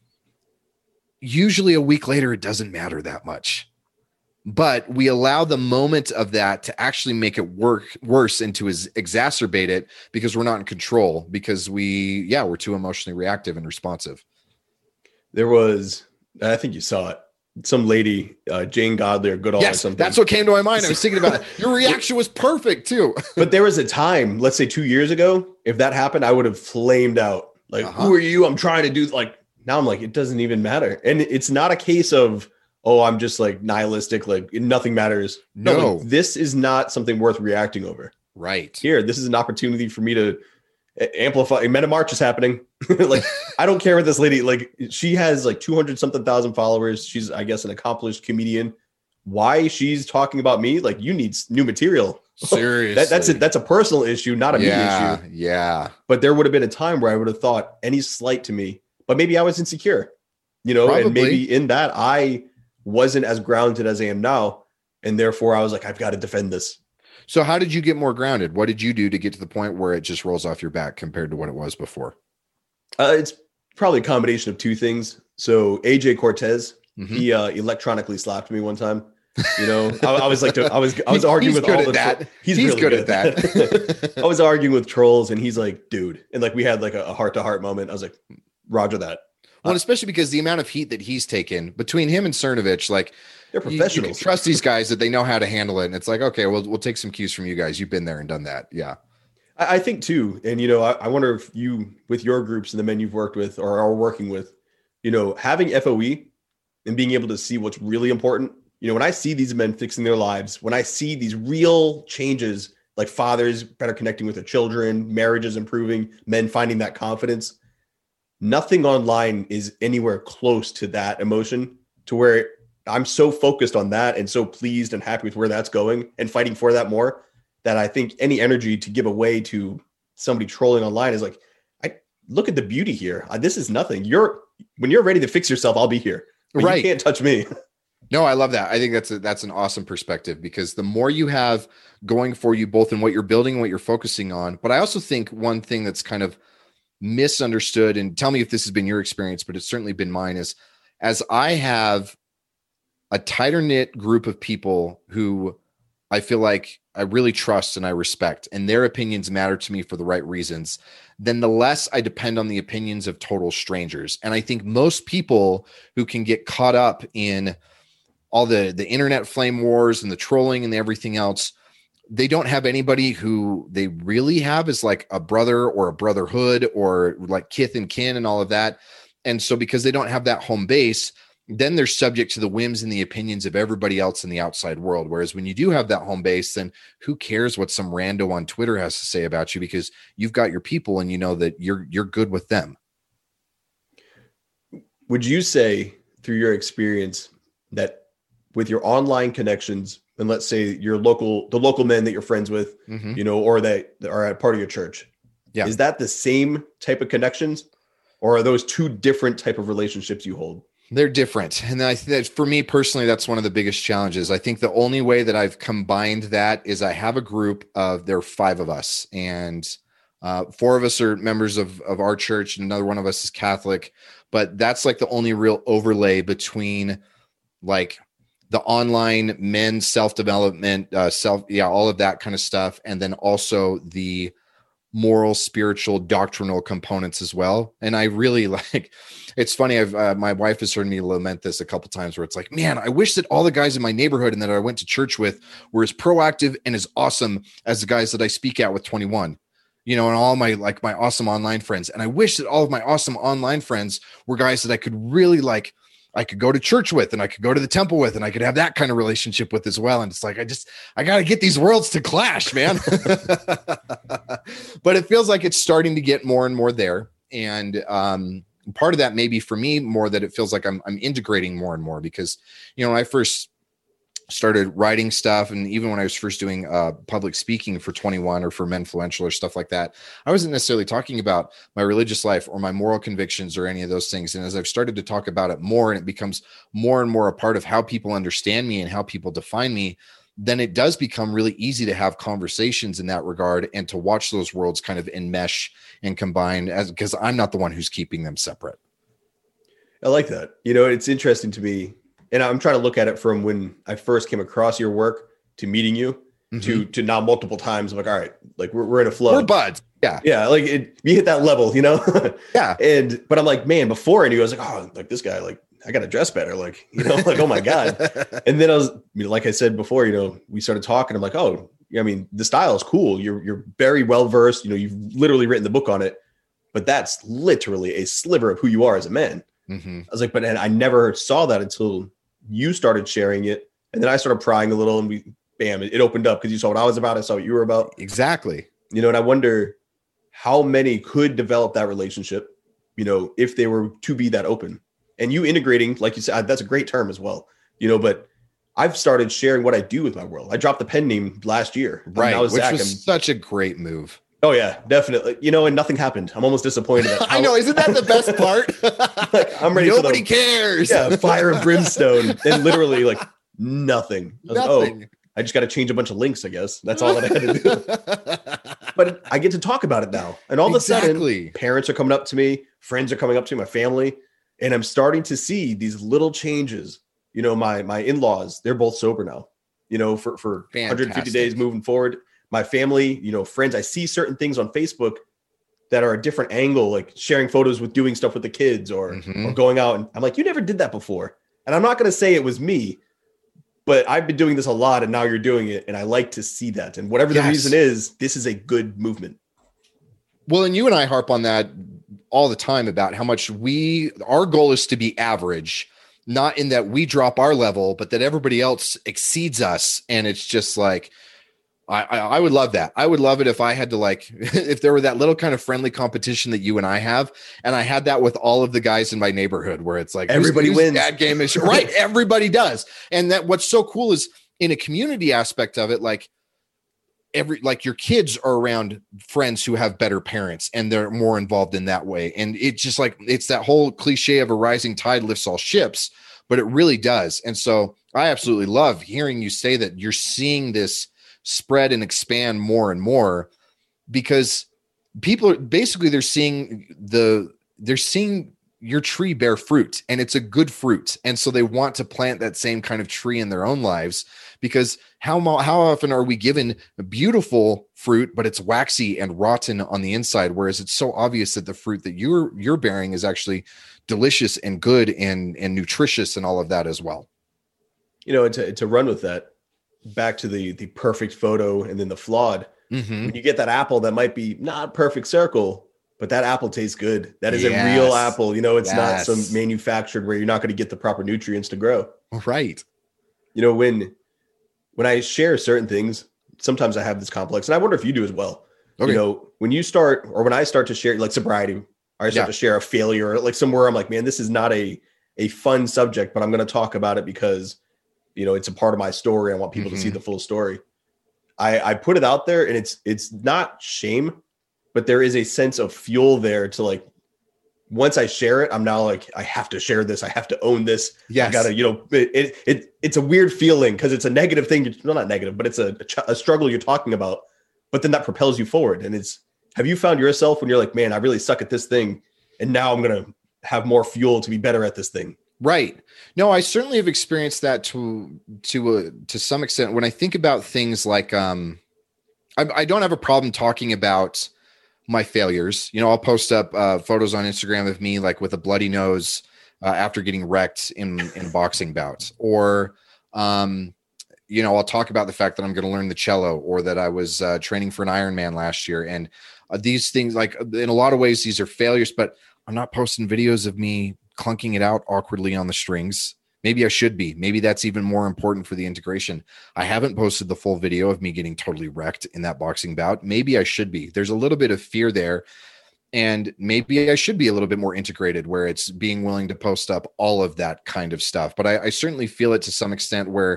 [SPEAKER 3] usually a week later, it doesn't matter that much. But we allow the moment of that to actually make it work worse and to exacerbate it, because we're not in control, because we're too emotionally reactive and responsive.
[SPEAKER 1] There was, I think you saw it, some lady, Jane Godley or Goodall, or something. That's
[SPEAKER 3] what came to my mind. I was thinking about it. Your reaction was perfect too.
[SPEAKER 1] But there was a time, let's say 2 years ago, if that happened, I would have flamed out. Like, Who are you? I'm trying to do, like, now I'm like, it doesn't even matter. And it's not a case of, I'm just like nihilistic, like nothing matters. No, like, this is not something worth reacting over.
[SPEAKER 3] Right.
[SPEAKER 1] Here, this is an opportunity for me to amplify. Meta March is happening. Like, I don't care what this lady, like, she has like 200 something thousand followers. She's, I guess, an accomplished comedian. Why she's talking about me? Like, you need new material.
[SPEAKER 3] Seriously.
[SPEAKER 1] That's a personal issue, not a me issue.
[SPEAKER 3] Yeah.
[SPEAKER 1] But there would have been a time where I would have thought any slight to me, but maybe I was insecure, Probably. And maybe in that I wasn't as grounded as I am now. And therefore I was like, I've got to defend this.
[SPEAKER 3] So how did you get more grounded? What did you do to get to the point where it just rolls off your back compared to what it was before?
[SPEAKER 1] It's probably a combination of two things. So AJ Cortez, he electronically slapped me one time. I was like, I was arguing with all that. He's really good at that. I was arguing with trolls, and he's like, dude. And like, we had like a heart-to-heart moment. I was like, Roger that.
[SPEAKER 3] Well, especially because the amount of heat that he's taken between him and Cernovich, like,
[SPEAKER 1] they're professionals.
[SPEAKER 3] You can trust these guys that they know how to handle it. And it's like, okay, we'll take some cues from you guys. You've been there and done that. Yeah.
[SPEAKER 1] I think too. And, I wonder if you, with your groups and the men you've worked with or are working with, having FOE and being able to see what's really important. When I see these men fixing their lives, when I see these real changes, like fathers better connecting with their children, marriages improving, men finding that confidence, nothing online is anywhere close to that emotion, to where I'm so focused on that and so pleased and happy with where that's going and fighting for that more, that I think any energy to give away to somebody trolling online is like, I look at the beauty here. This is nothing. When you're ready to fix yourself, I'll be here. But
[SPEAKER 3] right.
[SPEAKER 1] You can't touch me.
[SPEAKER 3] No, I love that. I think that's an awesome perspective, because the more you have going for you, both in what you're building and what you're focusing on. But I also think one thing that's kind of misunderstood, and tell me if this has been your experience, but it's certainly been mine, is as I have a tighter knit group of people who I feel like I really trust and I respect, and their opinions matter to me for the right reasons, then the less I depend on the opinions of total strangers. And I think most people who can get caught up in all the internet flame wars and the trolling and everything else, they don't have anybody who they really have as like a brother or a brotherhood or like kith and kin and all of that. And so because they don't have that home base, then they're subject to the whims and the opinions of everybody else in the outside world. Whereas when you do have that home base, then who cares what some rando on Twitter has to say about you, because you've got your people and you know that you're good with them.
[SPEAKER 1] Would you say, through your experience, that with your online connections, and let's say the local men that you're friends with, or that are at part of your church, is that the same type of connections, or are those two different type of relationships you hold?
[SPEAKER 3] They're different. And I think for me personally, that's one of the biggest challenges. I think the only way that I've combined that is I have a group there are 5 of us, and 4 of us are members of our church, and another one of us is Catholic. But that's like the only real overlay between like the online men's self-development, all of that kind of stuff. And then also the moral, spiritual, doctrinal components as well. And I really it's funny. My wife has heard me lament this a couple times, where it's like, man, I wish that all the guys in my neighborhood and that I went to church with were as proactive and as awesome as the guys that I speak at with 21, and all my awesome online friends. And I wish that all of my awesome online friends were guys that I could really I could go to church with, and I could go to the temple with, and I could have that kind of relationship with as well. And it's like, I got to get these worlds to clash, man. But it feels like it's starting to get more and more there. And part of that maybe for me more that it feels like I'm integrating more and more, because, when I first started writing stuff, and even when I was first doing public speaking for 21 or for Menfluential or stuff like that, I wasn't necessarily talking about my religious life or my moral convictions or any of those things. And as I've started to talk about it more, and it becomes more and more a part of how people understand me and how people define me, then it does become really easy to have conversations in that regard and to watch those worlds kind of enmesh and combine, because I'm not the one who's keeping them separate.
[SPEAKER 1] I like that. It's interesting to me. And I'm trying to look at it from when I first came across your work to meeting you to now multiple times. I'm like, all right, like we're in a flow.
[SPEAKER 3] We're buds. Yeah.
[SPEAKER 1] Yeah. Like you hit that level,
[SPEAKER 3] Yeah.
[SPEAKER 1] But I'm like, man, before I knew, I was like, oh, like this guy, like I got to dress better. Like, like, oh my God. And then I was, like I said before, we started talking. I'm like, oh, I mean, the style is cool. You're very well-versed. You've literally written the book on it, but that's literally a sliver of who you are as a man. I was like, and I never saw that until you started sharing it. And then I started prying a little, and it opened up, because you saw what I was about. I saw what you were about.
[SPEAKER 3] Exactly.
[SPEAKER 1] And I wonder how many could develop that relationship, if they were to be that open. And you integrating, like you said, that's a great term as well, but I've started sharing what I do with my world. I dropped the pen name last year.
[SPEAKER 3] Right. Which was such a great move.
[SPEAKER 1] Oh yeah, definitely. And nothing happened. I'm almost disappointed.
[SPEAKER 3] I know. Isn't that the best part?
[SPEAKER 1] I'm ready.
[SPEAKER 3] Nobody cares.
[SPEAKER 1] Yeah. Fire and brimstone, and literally like nothing.
[SPEAKER 3] Nothing.
[SPEAKER 1] I just got to change a bunch of links, I guess. That's all that I had to do. But I get to talk about it now. And all of a sudden, parents are coming up to me, friends are coming up to me, my family, and I'm starting to see these little changes. My in-laws, they're both sober now, for 150 days moving forward. My family, friends, I see certain things on Facebook that are a different angle, like sharing photos with doing stuff with the kids or going out. And I'm like, you never did that before. And I'm not going to say it was me, but I've been doing this a lot, and now you're doing it. And I like to see that. And whatever the reason is, this is a good movement.
[SPEAKER 3] Well, and you and I harp on that all the time about how much our goal is to be average, not in that we drop our level, but that everybody else exceeds us. And it's just like, I would love that. I would love it if I had to if there were that little kind of friendly competition that you and I have, and I had that with all of the guys in my neighborhood where it's like
[SPEAKER 1] everybody wins.
[SPEAKER 3] That game is right. Everybody does. And that what's so cool is in a community aspect of it, your kids are around friends who have better parents and they're more involved in that way. And it's just it's that whole cliche of a rising tide lifts all ships, but it really does. And so I absolutely love hearing you say that you're seeing this spread and expand more and more, because people are basically, they're seeing your tree bear fruit, and it's a good fruit. And so they want to plant that same kind of tree in their own lives, because how often are we given a beautiful fruit, but it's waxy and rotten on the inside? Whereas it's so obvious that the fruit that you're bearing is actually delicious and good and nutritious and all of that as well.
[SPEAKER 1] To run with that, back to the perfect photo and then the flawed.
[SPEAKER 3] Mm-hmm.
[SPEAKER 1] When you get that apple that might be not perfect circle, but that apple tastes good. That is a real apple. It's not some manufactured where you're not going to get the proper nutrients to grow.
[SPEAKER 3] Right.
[SPEAKER 1] When I share certain things, sometimes I have this complex, and I wonder if you do as well.
[SPEAKER 3] Okay.
[SPEAKER 1] When I start to share like sobriety, or I start to share a failure, like somewhere I'm like, man, this is not a fun subject, but I'm going to talk about it because it's a part of my story. I want people to see the full story. I put it out there, and it's not shame, but there is a sense of fuel there to once I share it, I'm now I have to share this. I have to own this.
[SPEAKER 3] Yes.
[SPEAKER 1] I gotta, it's a weird feeling because it's a negative thing. Well, not negative, but it's a struggle you're talking about, but then that propels you forward. And have you found yourself when you're like, man, I really suck at this thing, and now I'm going to have more fuel to be better at this thing?
[SPEAKER 3] Right. No, I certainly have experienced that to some extent. When I think about things like, I don't have a problem talking about my failures. I'll post up photos on Instagram of me with a bloody nose after getting wrecked in boxing bouts, or I'll talk about the fact that I'm going to learn the cello, or that I was training for an Ironman last year. And these things, in a lot of ways, these are failures, but I'm not posting videos of me clunking it out awkwardly on the strings. Maybe I should be. Maybe that's even more important for the integration. I haven't posted the full video of me getting totally wrecked in that boxing bout. Maybe I should be. There's a little bit of fear there. And maybe I should be a little bit more integrated, where it's being willing to post up all of that kind of stuff. But I certainly feel it to some extent, where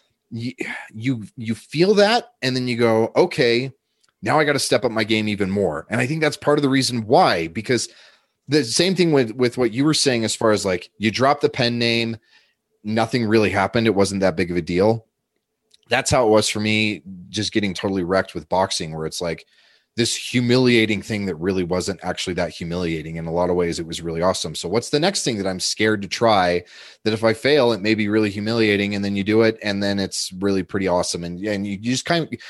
[SPEAKER 3] you feel that, and then you go, okay, now I got to step up my game even more. And I think that's part of the reason why, because the same thing with what you were saying, as far as you drop the pen name, nothing really happened. It wasn't that big of a deal. That's how it was for me, just getting totally wrecked with boxing, where it's this humiliating thing that really wasn't actually that humiliating. In a lot of ways, it was really awesome. So what's the next thing that I'm scared to try, that if I fail, it may be really humiliating, and then you do it, and then it's really pretty awesome. And you just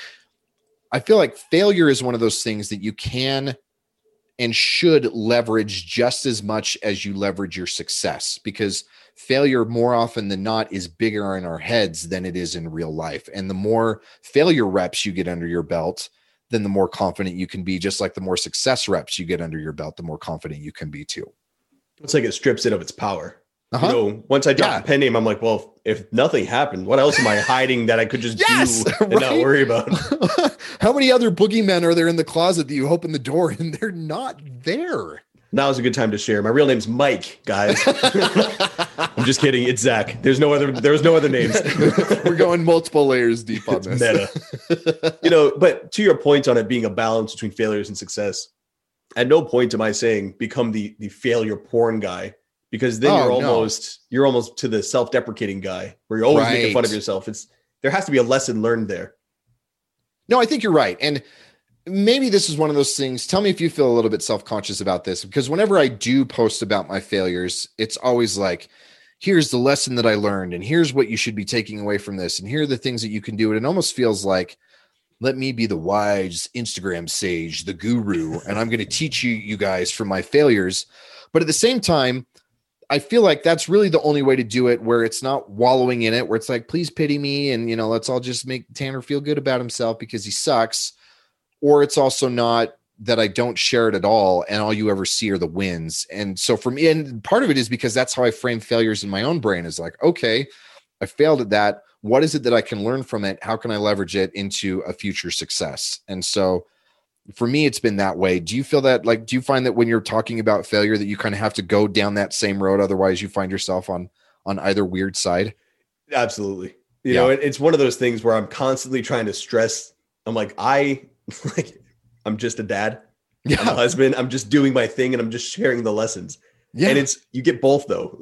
[SPEAKER 3] I feel like failure is one of those things that you can and should leverage just as much as you leverage your success, because failure more often than not is bigger in our heads than it is in real life. And the more failure reps you get under your belt, then the more confident you can be. Just like the more success reps you get under your belt, the more confident you can be too.
[SPEAKER 1] It's like it strips it of its power. Once I drop the pen name, I'm like, well, if nothing happened, what else am I hiding that I could just do and not worry about?
[SPEAKER 3] How many other boogeymen are there in the closet that you open the door and they're not there?
[SPEAKER 1] Now's a good time to share. My real name's Mike, guys. I'm just kidding. It's Zach. There's no other names.
[SPEAKER 3] We're going multiple layers deep on this.
[SPEAKER 1] Meta. But to your point on it being a balance between failures and success, at no point am I saying become the failure porn guy, because then you're almost to the self-deprecating guy, where you're always making fun of yourself. There has to be a lesson learned there.
[SPEAKER 3] No, I think you're right. And maybe this is one of those things. Tell me if you feel a little bit self-conscious about this, because whenever I do post about my failures, it's always here's the lesson that I learned, and here's what you should be taking away from this, and here are the things that you can do. And it almost feels like, let me be the wise Instagram sage, the guru, and I'm going to teach you guys from my failures. But at the same time, I feel like that's really the only way to do it, where it's not wallowing in it, where it's please pity me, and let's all just make Tanner feel good about himself because he sucks. Or it's also not that I don't share it at all, and all you ever see are the wins. And so for me, and part of it is because that's how I frame failures in my own brain, is like, okay, I failed at that. What is it that I can learn from it? How can I leverage it into a future success? And so for me, it's been that way. Do you feel that, like, do you find that when you're talking about failure that you kind of have to go down that same road? Otherwise you find yourself on either weird side?
[SPEAKER 1] Absolutely. You know, it's one of those things where I'm constantly trying to stress. I'm like, I'm just a dad. Yeah. I'm a husband. I'm just doing my thing and I'm just sharing the lessons. Yeah. And you get both though.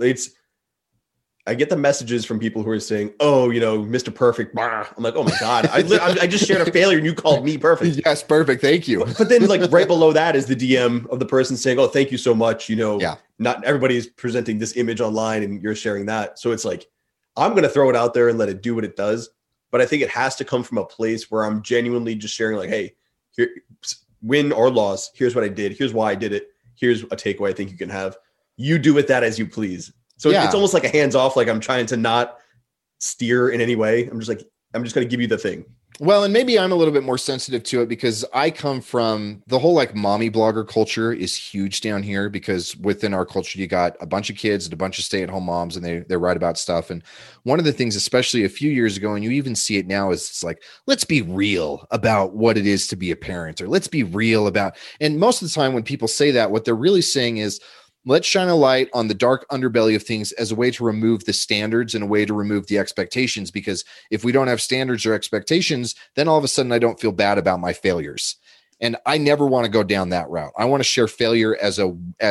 [SPEAKER 1] I get the messages from people who are saying, oh, you know, Mr. Perfect. I'm like, oh my God, I just shared a failure and you called me perfect.
[SPEAKER 3] Yes. Perfect. Thank you.
[SPEAKER 1] But then like right below that is the DM of the person saying, oh, thank you so much. You know, not everybody is presenting this image online and you're sharing that. So it's like, I'm going to throw it out there and let it do what it does. But I think it has to come from a place where I'm genuinely just sharing like, hey, here, win or loss, here's what I did. Here's why I did it. Here's a takeaway I think you can have. You do with that as you please. So it's almost like a hands off, like I'm trying to not steer in any way. I'm just going to give you the thing.
[SPEAKER 3] Well, and maybe I'm a little bit more sensitive to it because I come from the whole like mommy blogger culture is huge down here, because within our culture, you got a bunch of kids and a bunch of stay-at-home moms, and they write about stuff. And one of the things, especially a few years ago, and you even see it now, is it's like, let's be real about what it is to be a parent, or let's be real about, and most of the time when people say that, what they're really saying is, let's shine a light on the dark underbelly of things as a way to remove the standards and a way to remove the expectations. Because if we don't have standards or expectations, then all of a sudden I don't feel bad about my failures. And I never want to go down that route. I want to share failure as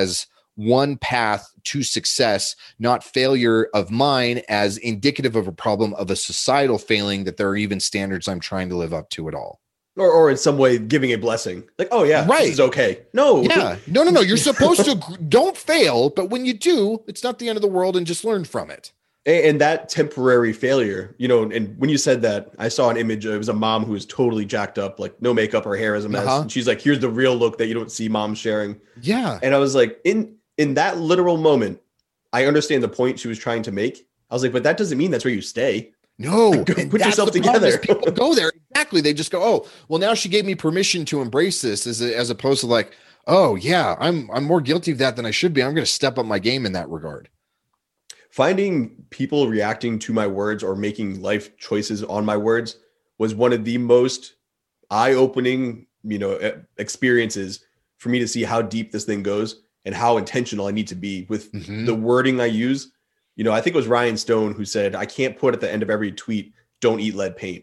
[SPEAKER 3] one path to success, not failure of mine as indicative of a problem of a societal failing, that there are even standards I'm trying to live up to at all.
[SPEAKER 1] Or in some way giving a blessing. Like, oh yeah,
[SPEAKER 3] right.
[SPEAKER 1] This is okay. No.
[SPEAKER 3] Yeah. No. You're supposed to don't fail, but when you do, it's not the end of the world, and just learn from it.
[SPEAKER 1] And that temporary failure, you know, and when you said that, I saw an image. It was a mom who was totally jacked up, like no makeup, her hair is a mess. And she's like, here's the real look that you don't see moms sharing.
[SPEAKER 3] Yeah.
[SPEAKER 1] And I was like, in that literal moment, I understand the point she was trying to make. I was like, but that doesn't mean that's where you stay.
[SPEAKER 3] No,
[SPEAKER 1] like, put yourself together.
[SPEAKER 3] People go there. Exactly. They just go, oh, well, now she gave me permission to embrace this, as opposed to like, oh yeah, I'm more guilty of that than I should be. I'm going to step up my game in that regard.
[SPEAKER 1] Finding people reacting to my words or making life choices on my words was one of the most eye-opening, you know, experiences for me to see how deep this thing goes and how intentional I need to be with the wording I use. You know, I think it was Ryan Stone who said, I can't put at the end of every tweet, don't eat lead paint.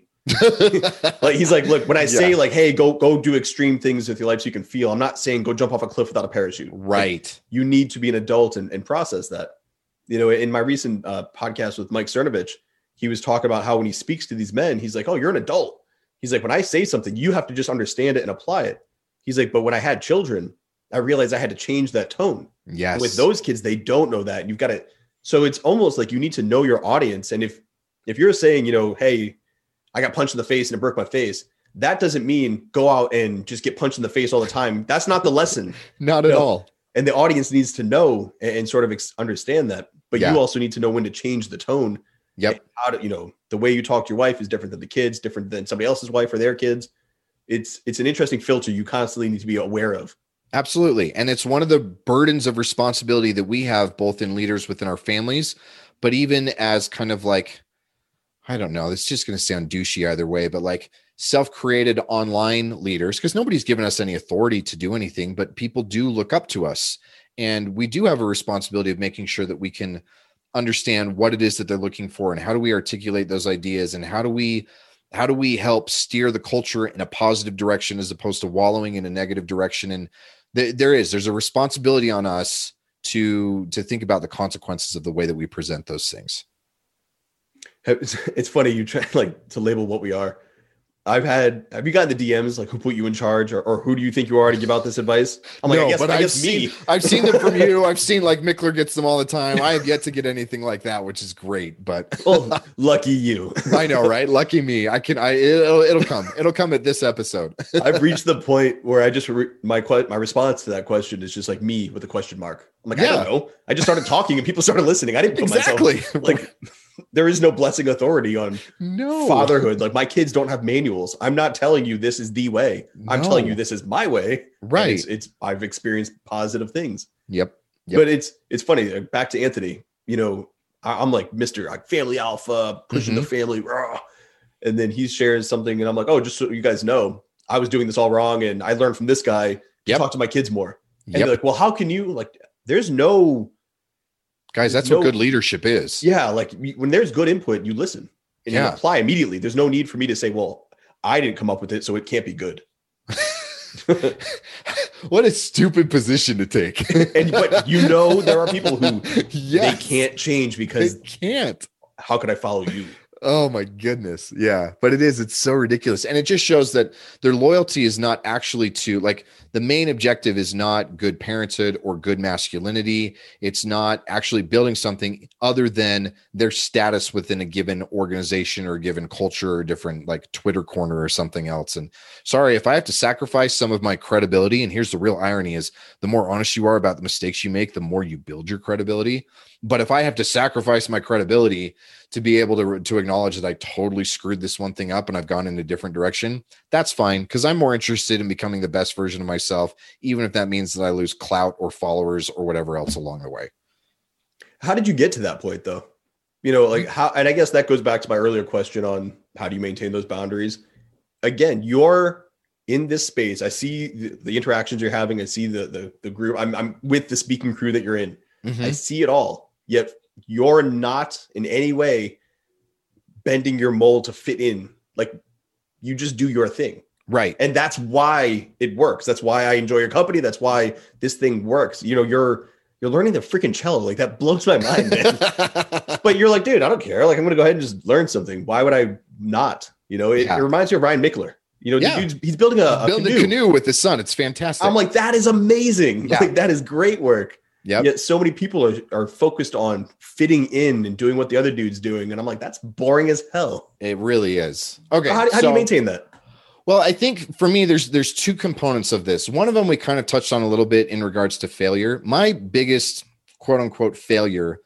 [SPEAKER 1] Like, he's like, look, when I say like, hey, go do extreme things with your life so you can feel, I'm not saying go jump off a cliff without a parachute.
[SPEAKER 3] Right.
[SPEAKER 1] Like, you need to be an adult and process that. You know, in my recent podcast with Mike Cernovich, he was talking about how when he speaks to these men, he's like, oh, you're an adult. He's like, when I say something, you have to just understand it and apply it. He's like, but when I had children, I realized I had to change that tone.
[SPEAKER 3] Yes.
[SPEAKER 1] And with those kids, they don't know that. You've got to. So it's almost like you need to know your audience. And if you're saying, you know, hey, I got punched in the face and it broke my face, that doesn't mean go out and just get punched in the face all the time. That's not the lesson.
[SPEAKER 3] Not at all.
[SPEAKER 1] And the audience needs to know and sort of understand that. But you also need to know when to change the tone.
[SPEAKER 3] Yep.
[SPEAKER 1] How to, you know, the way you talk to your wife is different than the kids, different than somebody else's wife or their kids. It's an interesting filter you constantly need to be aware of.
[SPEAKER 3] Absolutely. And it's one of the burdens of responsibility that we have both in leaders within our families, but even as kind of like, I don't know, it's just going to sound douchey either way, but like self-created online leaders, because nobody's given us any authority to do anything, but people do look up to us. And we do have a responsibility of making sure that we can understand what it is that they're looking for and how do we articulate those ideas and how do we help steer the culture in a positive direction as opposed to wallowing in a negative direction. And there's a responsibility on us to think about the consequences of the way that we present those things.
[SPEAKER 1] It's funny you try like to label what we are. Have you gotten the DMs like who put you in charge or who do you think you are to give out this advice? I'm like,
[SPEAKER 3] no, I guess me. I've seen them from you. I've seen like Mickler gets them all the time. I have yet to get anything like that, which is great. But
[SPEAKER 1] well, lucky you.
[SPEAKER 3] I know, right? Lucky me. It'll come. It'll come at this episode.
[SPEAKER 1] I've reached the point where I just my response to that question is just like me with a question mark. I'm like, I don't know. I just started talking and people started listening. I didn't put myself like there is no blessing authority on fatherhood. Like my kids don't have manuals. I'm not telling you this is the way. I'm telling you this is my way.
[SPEAKER 3] Right.
[SPEAKER 1] It's I've experienced positive things.
[SPEAKER 3] Yep.
[SPEAKER 1] But it's funny. Back to Anthony, you know, I'm like Mr. like family alpha, pushing the family. Rah. And then he's sharing something and I'm like, oh, just so you guys know, I was doing this all wrong. And I learned from this guy to talk to my kids more. And they're like, well, how can you like, there's no
[SPEAKER 3] guys, that's what good leadership is.
[SPEAKER 1] Yeah. Like when there's good input, you listen and you apply immediately. There's no need for me to say, well, I didn't come up with it, so it can't be good.
[SPEAKER 3] What a stupid position to take.
[SPEAKER 1] But you know, there are people who they can't change because
[SPEAKER 3] they can't.
[SPEAKER 1] How could I follow you?
[SPEAKER 3] Oh my goodness. Yeah. But it's so ridiculous. And it just shows that their loyalty is not actually to like the main objective is not good parenthood or good masculinity. It's not actually building something other than their status within a given organization or a given culture or different like Twitter corner or something else. And sorry, if I have to sacrifice some of my credibility, and here's the real irony is the more honest you are about the mistakes you make, the more you build your credibility. But if I have to sacrifice my credibility to be able to acknowledge that I totally screwed this one thing up and I've gone in a different direction, that's fine because I'm more interested in becoming the best version of myself, even if that means that I lose clout or followers or whatever else along the way.
[SPEAKER 1] How did you get to that point though? You know, like how, and I guess that goes back to my earlier question on how do you maintain those boundaries? Again, you're in this space. I see the interactions you're having. I see the group. I'm with the speaking crew that you're in. I see it all. Yet you're not in any way bending your mold to fit in. Like you just do your thing.
[SPEAKER 3] Right.
[SPEAKER 1] And that's why it works. That's why I enjoy your company. That's why this thing works. You know, you're learning the freaking cello. Like that blows my mind, man. But you're like, dude, I don't care. Like I'm going to go ahead and just learn something. Why would I not? You know, it reminds me of Ryan Mickler. You know, the dude's, he's building a
[SPEAKER 3] canoe with his son. It's fantastic.
[SPEAKER 1] I'm like, that is amazing. Yeah. Like that is great work. Yet so many people are focused on fitting in and doing what the other dude's doing. And I'm like, that's boring as hell.
[SPEAKER 3] It really is. Okay.
[SPEAKER 1] How do you maintain that?
[SPEAKER 3] Well, I think for me, there's two components of this. One of them we kind of touched on a little bit in regards to failure. My biggest quote unquote failure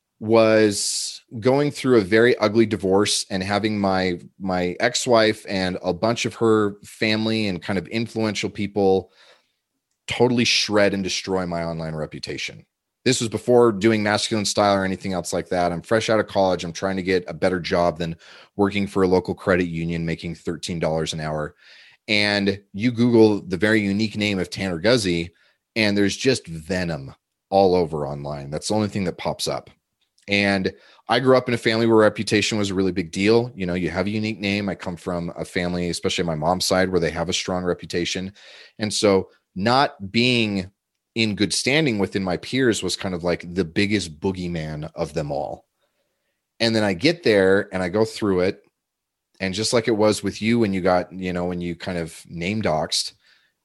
[SPEAKER 3] was going through a very ugly divorce and having my ex-wife and a bunch of her family and kind of influential people totally shred and destroy my online reputation. This was before doing Masculine Style or anything else like that. I'm fresh out of college. I'm trying to get a better job than working for a local credit union, making $13 an hour. And you Google the very unique name of Tanner Guzzi, and there's just venom all over online. That's the only thing that pops up. And I grew up in a family where reputation was a really big deal. You know, you have a unique name. I come from a family, especially my mom's side, where they have a strong reputation. And so not being in good standing within my peers was kind of like the biggest boogeyman of them all. And then I get there and I go through it. And just like it was with you when you got, you know, when you kind of name doxed,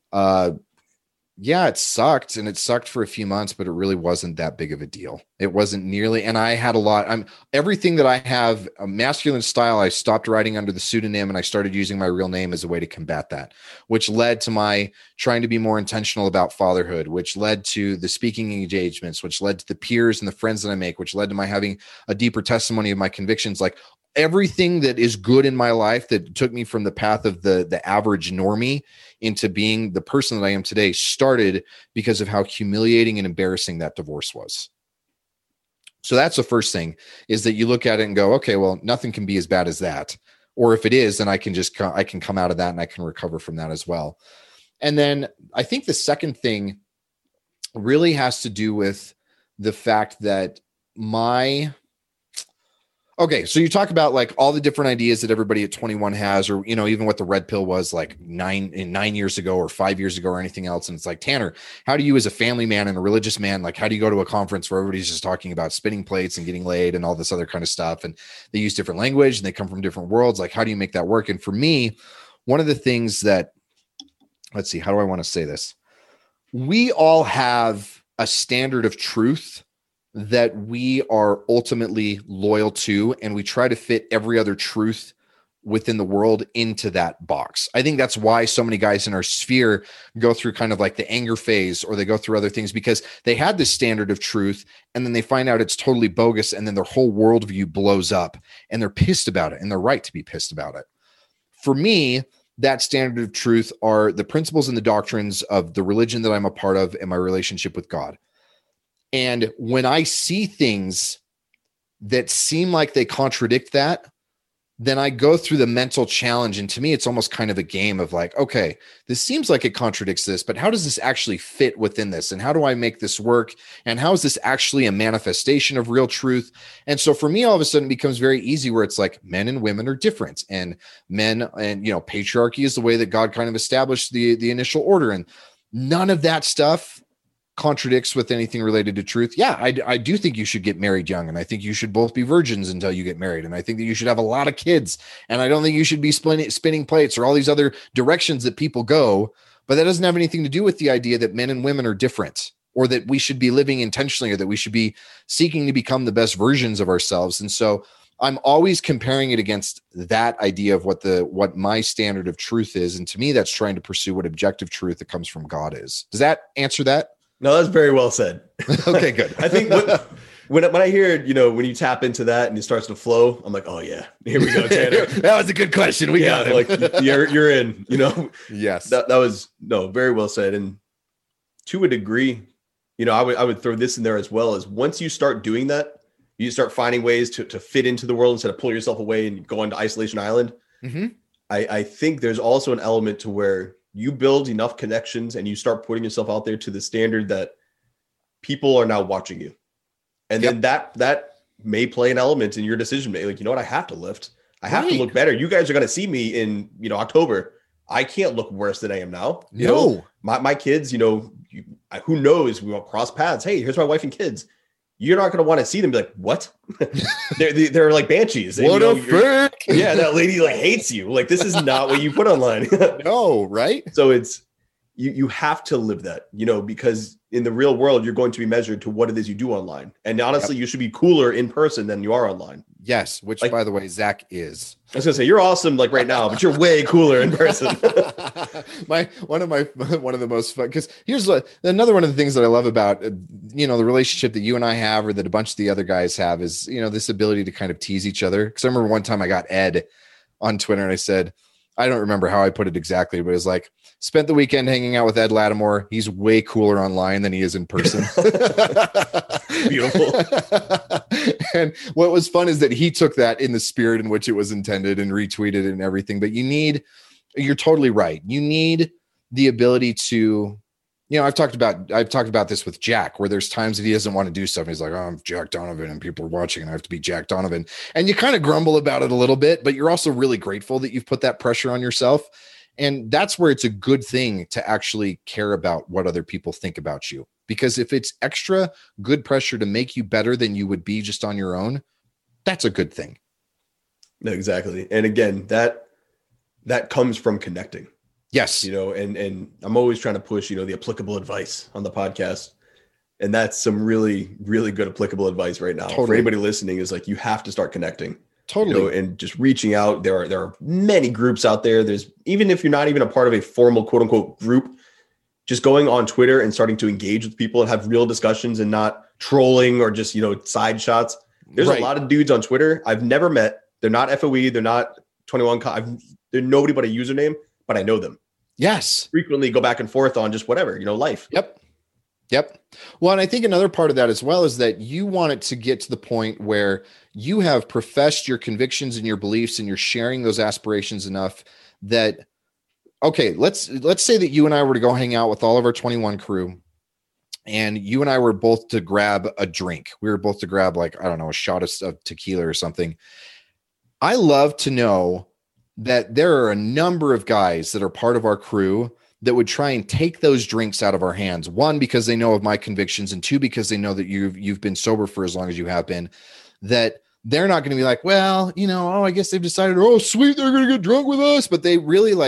[SPEAKER 3] yeah, it sucked, and it sucked for a few months, but it really wasn't that big of a deal. It wasn't nearly, and I had a lot. Everything that I have, a Masculine Style, I stopped writing under the pseudonym, and I started using my real name as a way to combat that, which led to my trying to be more intentional about fatherhood, which led to the speaking engagements, which led to the peers and the friends that I make, which led to my having a deeper testimony of my convictions. Like everything that is good in my life that took me from the path of the average normie into being the person that I am today started because of how humiliating and embarrassing that divorce was. So that's the first thing, is that you look at it and go, okay, well, nothing can be as bad as that. Or if it is, then I can come out of that and I can recover from that as well. And then I think the second thing really has to do with the fact that okay, so you talk about like all the different ideas that everybody at 21 has, or, you know, even what the red pill was like 9 years ago or 5 years ago or anything else. And it's like, Tanner, how do you as a family man and a religious man, like how do you go to a conference where everybody's just talking about spinning plates and getting laid and all this other kind of stuff? And they use different language and they come from different worlds. Like, how do you make that work? And for me, one of the things that, let's see, how do I want to say this? We all have a standard of truth that we are ultimately loyal to, and we try to fit every other truth within the world into that box. I think that's why so many guys in our sphere go through kind of like the anger phase, or they go through other things because they had this standard of truth and then they find out it's totally bogus. And then their whole worldview blows up and they're pissed about it, and they're right to be pissed about it. For me, that standard of truth are the principles and the doctrines of the religion that I'm a part of and my relationship with God. And when I see things that seem like they contradict that, then I go through the mental challenge. And to me, it's almost kind of a game of like, okay, this seems like it contradicts this, but how does this actually fit within this? And how do I make this work? And how is this actually a manifestation of real truth? And so for me, all of a sudden it becomes very easy where it's like men and women are different, and men and, patriarchy is the way that God kind of established the initial order. And none of that stuff contradicts with anything related to truth. Yeah, I do think you should get married young, and I think you should both be virgins until you get married, and I think that you should have a lot of kids, and I don't think you should be spinning plates or all these other directions that people go. But that doesn't have anything to do with the idea that men and women are different, or that we should be living intentionally, or that we should be seeking to become the best versions of ourselves. And so I'm always comparing it against that idea of what my standard of truth is, and to me that's trying to pursue what objective truth that comes from God is. Does that answer that?
[SPEAKER 1] No, that's very well said.
[SPEAKER 3] Okay, good.
[SPEAKER 1] I think when I hear, when you tap into that and it starts to flow, I'm like, oh yeah, here we go, Tanner.
[SPEAKER 3] That was a good question. We got it.
[SPEAKER 1] Like you're in,
[SPEAKER 3] Yes.
[SPEAKER 1] That was very well said. And to a degree, I would throw this in there as well, as once you start doing that, you start finding ways to fit into the world instead of pull yourself away and go into isolation island.
[SPEAKER 3] Mm-hmm.
[SPEAKER 1] I think there's also an element to where you build enough connections and you start putting yourself out there to the standard that people are now watching you. And then that may play an element in your decision making. Like, you know what? I have to lift. I have to look better. You guys are going to see me in, October. I can't look worse than I am now. My kids, who knows? We won't cross paths. Hey, here's my wife and kids. You're not going to want to see them be like, what? they're like banshees.
[SPEAKER 3] What a frick.
[SPEAKER 1] Yeah, that lady hates you. Like, this is not what you put online.
[SPEAKER 3] No, right?
[SPEAKER 1] So it's, you have to live that, because in the real world, you're going to be measured to what it is you do online. And honestly, you should be cooler in person than you are online.
[SPEAKER 3] Yes, which by the way, Zach is.
[SPEAKER 1] I was gonna say you're awesome right now, but you're way cooler in person.
[SPEAKER 3] one of the most fun, because here's another one of the things that I love about the relationship that you and I have, or that a bunch of the other guys have, is this ability to kind of tease each other. Because I remember one time I got Ed on Twitter and I said, I don't remember how I put it exactly, but it was like, spent the weekend hanging out with Ed Lattimore. He's way cooler online than he is in person.
[SPEAKER 1] Beautiful.
[SPEAKER 3] And what was fun is that he took that in the spirit in which it was intended and retweeted it and everything. But you're totally right. You need the ability to, I've talked about this with Jack, where there's times that he doesn't want to do stuff. And he's like, oh, I'm Jack Donovan and people are watching and I have to be Jack Donovan. And you kind of grumble about it a little bit, but you're also really grateful that you've put that pressure on yourself. And that's where it's a good thing to actually care about what other people think about you. Because if it's extra good pressure to make you better than you would be just on your own, that's a good thing.
[SPEAKER 1] No, exactly. And again, that comes from connecting.
[SPEAKER 3] Yes.
[SPEAKER 1] And I'm always trying to push, the applicable advice on the podcast. And that's some really, really good applicable advice right now. Totally. For anybody listening, is like, you have to start connecting.
[SPEAKER 3] Totally.
[SPEAKER 1] And just reaching out. There are many groups out there. There's, even if you're not even a part of a formal quote unquote group, just going on Twitter and starting to engage with people and have real discussions and not trolling or just, side shots. There's a lot of dudes on Twitter I've never met. They're not FOE. They're not 21. They're nobody but a username, but I know them.
[SPEAKER 3] Yes.
[SPEAKER 1] Frequently go back and forth on just whatever, life.
[SPEAKER 3] Yep. Well, and I think another part of that as well is that you want it to get to the point where you have professed your convictions and your beliefs and you're sharing those aspirations enough that, okay, let's say that you and I were to go hang out with all of our 21 crew, and you and I were both to grab a drink. We were both to grab a shot of tequila or something. I love to know that there are a number of guys that are part of our crew that would try and take those drinks out of our hands. One, because they know of my convictions, and two, because they know that you've been sober for as long as you have been, that they're not going to be like, well, I guess they've decided, oh, sweet, they're going to get drunk with us. But they really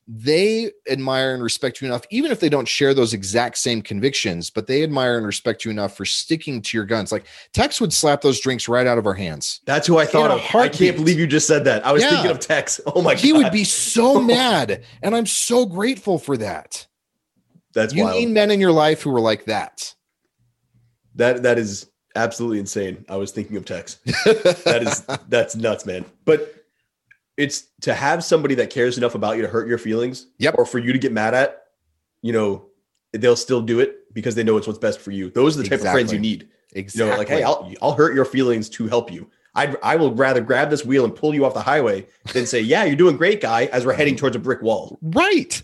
[SPEAKER 3] they admire and respect you enough, even if they don't share those exact same convictions, but they admire and respect you enough for sticking to your guns. Like Tex would slap those drinks right out of our hands.
[SPEAKER 1] That's who I thought of. I can't believe you just said that. I was thinking of Tex. Oh my God.
[SPEAKER 3] He would be so mad. And I'm so grateful for that.
[SPEAKER 1] That's
[SPEAKER 3] you
[SPEAKER 1] wild.
[SPEAKER 3] need men in your life who are like that.
[SPEAKER 1] That is absolutely insane. I was thinking of Tex. That's nuts, man. But it's to have somebody that cares enough about you to hurt your feelings, or for you to get mad at, they'll still do it because they know it's what's best for you. Those are the type of friends you need.
[SPEAKER 3] Exactly.
[SPEAKER 1] Like, hey, I'll hurt your feelings to help you. I will rather grab this wheel and pull you off the highway than say, yeah, you're doing great, guy, as we're heading towards a brick wall.
[SPEAKER 3] Right.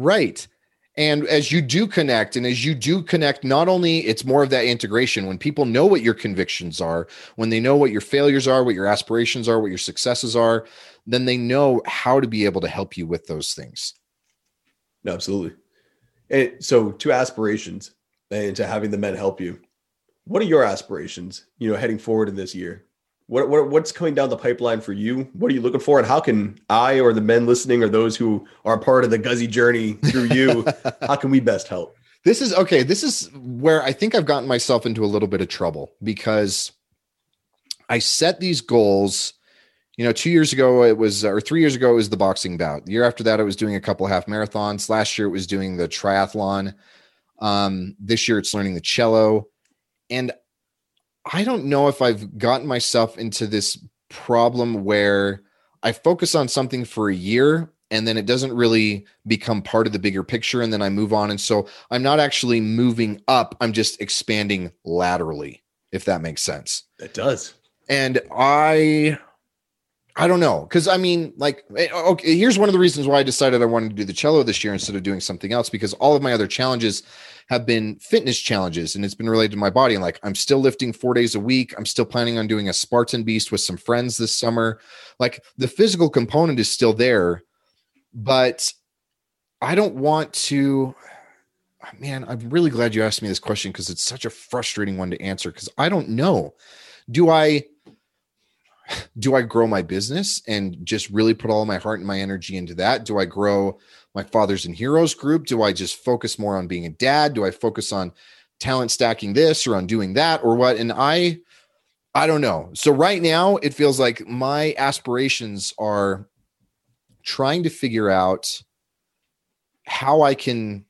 [SPEAKER 3] And as you do connect, not only it's more of that integration when people know what your convictions are, when they know what your failures are, what your aspirations are, what your successes are, then they know how to be able to help you with those things.
[SPEAKER 1] Absolutely. And so to aspirations and to having the men help you, what are your aspirations, heading forward in this year? What's coming down the pipeline for you? What are you looking for? And how can I, or the men listening, or those who are part of the Guzzi journey through you, how can we best help?
[SPEAKER 3] This is where I think I've gotten myself into a little bit of trouble, because I set these goals. 2 years ago it was, or 3 years ago it was the boxing bout. The year after that, I was doing a couple half marathons. Last year it was doing the triathlon. This year it's learning the cello. And I don't know if I've gotten myself into this problem where I focus on something for a year and then it doesn't really become part of the bigger picture. And then I move on. And so I'm not actually moving up. I'm just expanding laterally, if that makes sense.
[SPEAKER 1] It does.
[SPEAKER 3] And I don't know. Cause okay, here's one of the reasons why I decided I wanted to do the cello this year instead of doing something else, because all of my other challenges have been fitness challenges and it's been related to my body. And I'm still lifting 4 days a week. I'm still planning on doing a Spartan beast with some friends this summer. The physical component is still there, but I don't want to, man, I'm really glad you asked me this question, because it's such a frustrating one to answer, because I don't know. Do I grow my business and just really put all my heart and my energy into that? Do I grow my Fathers and Heroes group? Do I just focus more on being a dad? Do I focus on talent stacking this or on doing that or what? And I don't know. So right now it feels like my aspirations are trying to figure out how I can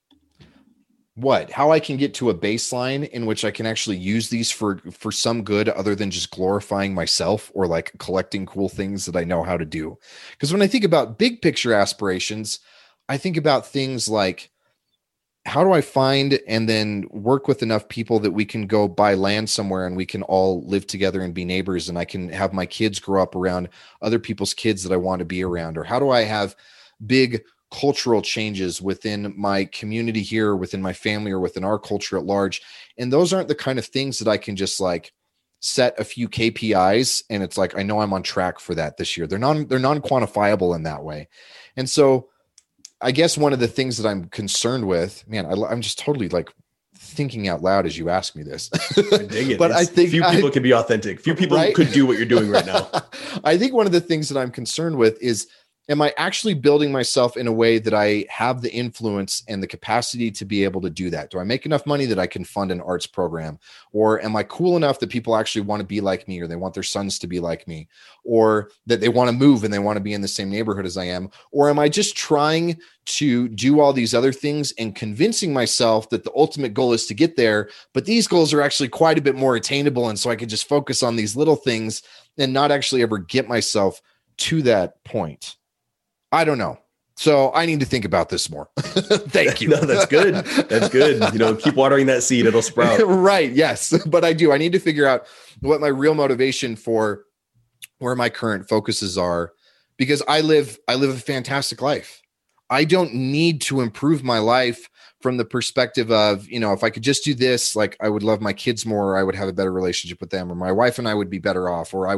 [SPEAKER 3] get to a baseline in which I can actually use these for some good other than just glorifying myself or collecting cool things that I know how to do. Because when I think about big picture aspirations, I think about things like, how do I find and then work with enough people that we can go buy land somewhere and we can all live together and be neighbors, and I can have my kids grow up around other people's kids that I want to be around? Or how do I have big cultural changes within my community here, within my family, or within our culture at large? And those aren't the kind of things that I can just set a few KPIs and it's I know I'm on track for that this year. They're non-quantifiable in that way. And so I guess one of the things that I'm concerned with, man, I'm just totally thinking out loud as you ask me this.
[SPEAKER 1] I dig it.
[SPEAKER 3] But I think
[SPEAKER 1] few people can be authentic. Few people could do what you're doing right now.
[SPEAKER 3] I think one of the things that I'm concerned with is, am I actually building myself in a way that I have the influence and the capacity to be able to do that? Do I make enough money that I can fund an arts program? Or am I cool enough that people actually want to be like me, or they want their sons to be like me, or that they want to move and they want to be in the same neighborhood as I am? Or am I just trying to do all these other things and convincing myself that the ultimate goal is to get there, but these goals are actually quite a bit more attainable, and so I can just focus on these little things and not actually ever get myself to that point? I don't know. So I need to think about this more. Thank you.
[SPEAKER 1] No, that's good. That's good. Keep watering that seed. It'll sprout.
[SPEAKER 3] Right. Yes. But I need to figure out what my real motivation for where my current focuses are, because I live a fantastic life. I don't need to improve my life from the perspective of, if I could just do this, I would love my kids more, or I would have a better relationship with them, or my wife and I would be better off, or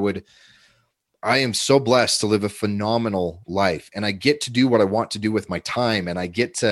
[SPEAKER 3] I am so blessed to live a phenomenal life, and I get to do what I want to do with my time. And I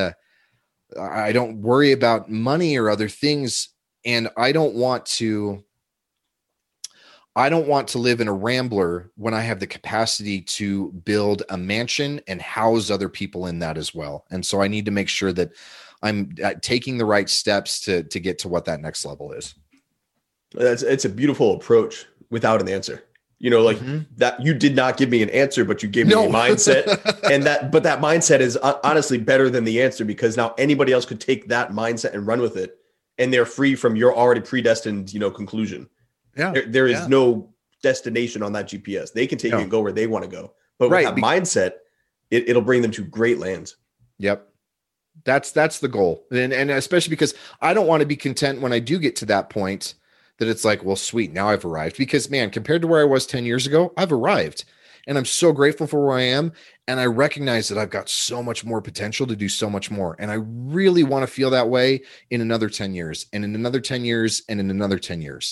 [SPEAKER 3] don't worry about money or other things. And I don't want to I don't want to live in a Rambler when I have the capacity to build a mansion and house other people in that as well. And so I need to make sure that I'm taking the right steps to get to what that next level is.
[SPEAKER 1] It's a beautiful approach without an answer. You know, like that you did not give me an answer, but you gave me a mindset. But that mindset is honestly better than the answer, because now anybody else could take that mindset and run with it, and they're free from your already predestined, conclusion.
[SPEAKER 3] Yeah.
[SPEAKER 1] There is no destination on that GPS. They can take you and go where they want to go. But with that mindset, it'll bring them to great lands.
[SPEAKER 3] Yep. That's the goal. And especially because I don't want to be content when I do get to that point that it's like, well, sweet, now I've arrived. Because, man, compared to where I was 10 years ago, I've arrived. And I'm so grateful for where I am. And I recognize that I've got so much more potential to do so much more. And I really want to feel that way in another 10 years, and in another 10 years, and in another 10 years.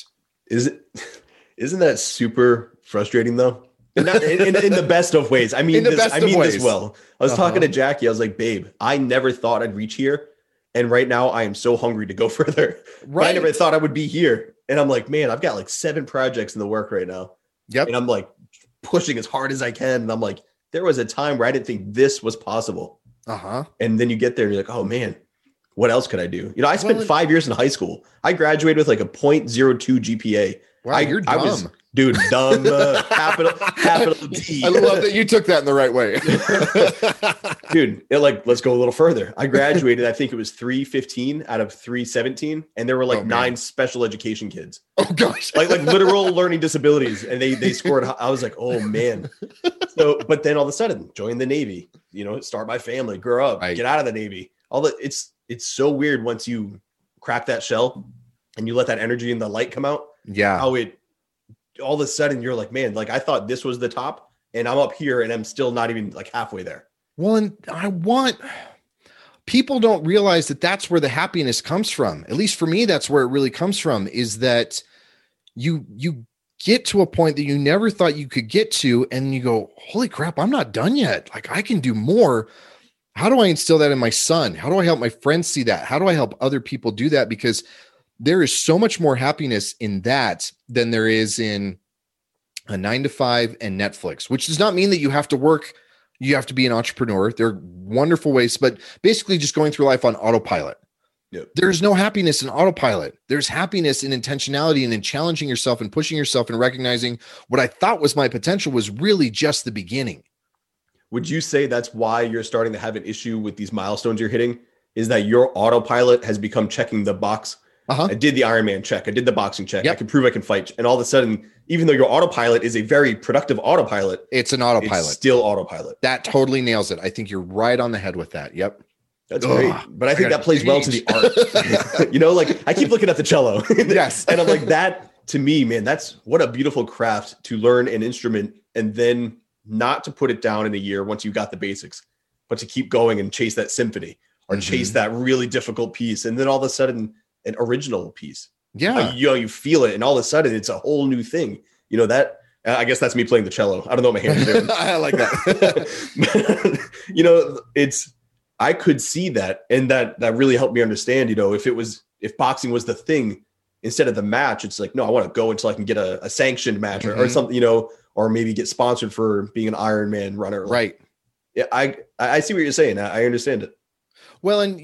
[SPEAKER 1] Isn't that super frustrating, though? In the best of ways. I mean this well. I was talking to Jackie. I was like, babe, I never thought I'd reach here. And right now I am so hungry to go further. Right. I never thought I would be here. And I'm like, man, I've got like 7 projects in the work right now.
[SPEAKER 3] Yep.
[SPEAKER 1] And I'm like pushing as hard as I can. And I'm like, there was a time where I didn't think this was possible. And then you get there and you're like, oh man, what else could I do? I spent 5 years in high school. I graduated with like a 0.02 GPA.
[SPEAKER 3] Wow, you're dumb.
[SPEAKER 1] I was, dude, dumb, capital D.
[SPEAKER 3] I love that you took that in the right way.
[SPEAKER 1] Dude, let's go a little further. I graduated, I think it was 315 out of 317. And there were like 9 special education kids.
[SPEAKER 3] Oh gosh.
[SPEAKER 1] like literal learning disabilities. And they scored. I was like, oh man. So, but then all of a sudden join the Navy, start my family, grow up, get out of the Navy. It's so weird once you crack that shell and you let that energy and the light come out.
[SPEAKER 3] Yeah.
[SPEAKER 1] How all of a sudden you're like, man, like I thought this was the top and I'm up here and I'm still not even like halfway there.
[SPEAKER 3] Well, and people don't realize that that's where the happiness comes from. At least for me, that's where it really comes from, is that you get to a point that you never thought you could get to. And you go, holy crap, I'm not done yet. Like I can do more. How do I instill that in my son? How do I help my friends see that? How do I help other people do that? Because there is so much more happiness in that than there is in a 9-to-5 and Netflix, which does not mean that you have to work. You have to be an entrepreneur. There are wonderful ways, but basically just going through life on autopilot.
[SPEAKER 1] Yep.
[SPEAKER 3] There's no happiness in autopilot. There's happiness in intentionality and in challenging yourself and pushing yourself and recognizing what I thought was my potential was really just the beginning.
[SPEAKER 1] Would you say that's why you're starting to have an issue with these milestones you're hitting? Is that your autopilot has become checking the box? I did the Ironman check. I did the boxing check. Yep. I can prove I can fight. And all of a sudden, even though your autopilot is a very productive autopilot,
[SPEAKER 3] it's an autopilot.
[SPEAKER 1] It's still autopilot.
[SPEAKER 3] That totally nails it. I think you're right on the head with that. Yep.
[SPEAKER 1] That's great. But I think that plays well to the art. Like I keep looking at the cello.
[SPEAKER 3] Yes.
[SPEAKER 1] And I'm like, that to me, man, that's what a beautiful craft to learn an instrument and then not to put it down in a year once you got the basics, but to keep going and chase that symphony or chase that really difficult piece. And then all of a sudden, an original piece.
[SPEAKER 3] Yeah.
[SPEAKER 1] You feel it. And all of a sudden it's a whole new thing. That I guess that's me playing the cello. I don't know what my hands are doing.
[SPEAKER 3] I like that.
[SPEAKER 1] I could see that. And that really helped me understand, if boxing was the thing instead of the match, it's like, no, I want to go until I can get a sanctioned match or something, or maybe get sponsored for being an Ironman runner.
[SPEAKER 3] Right.
[SPEAKER 1] Yeah. I see what you're saying. I understand it.
[SPEAKER 3] Well, and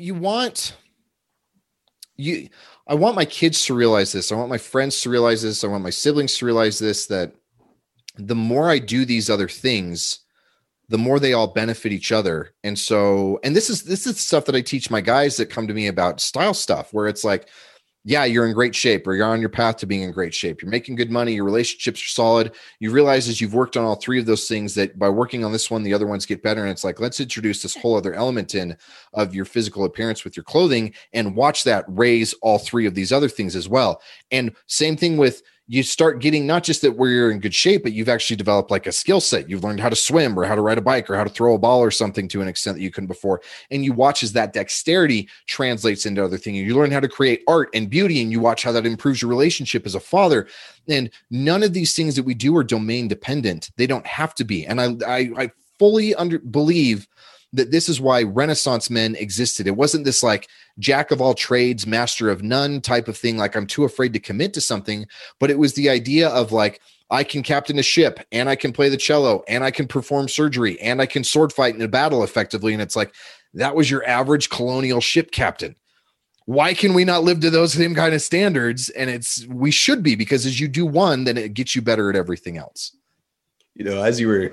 [SPEAKER 3] I want my kids to realize this. I want my friends to realize this. I want my siblings to realize this, that the more I do these other things, the more they all benefit each other. And so, and this is stuff that I teach my guys that come to me about style stuff, where it's like, yeah, you're in great shape, or you're on your path to being in great shape. You're making good money. Your relationships are solid. You realize as you've worked on all 3 of those things that by working on this one, the other ones get better. And it's like, let's introduce this whole other element in of your physical appearance with your clothing and watch that raise all 3 of these other things as well. And same thing with, you start getting not just that where you're in good shape, but you've actually developed like a skill set. You've learned how to swim or how to ride a bike or how to throw a ball or something to an extent that you couldn't before. And you watch as that dexterity translates into other things. You learn how to create art and beauty, and you watch how that improves your relationship as a father. And none of these things that we do are domain dependent. They don't have to be. And I fully believe that this is why Renaissance men existed. It wasn't this like jack of all trades, master of none type of thing. Like I'm too afraid to commit to something, but it was the idea of like, I can captain a ship and I can play the cello and I can perform surgery and I can sword fight in a battle effectively. And it's like, that was your average colonial ship captain. Why can we not live to those same kind of standards? And we should be, because as you do one, then it gets you better at everything else.
[SPEAKER 1] You know, as you were,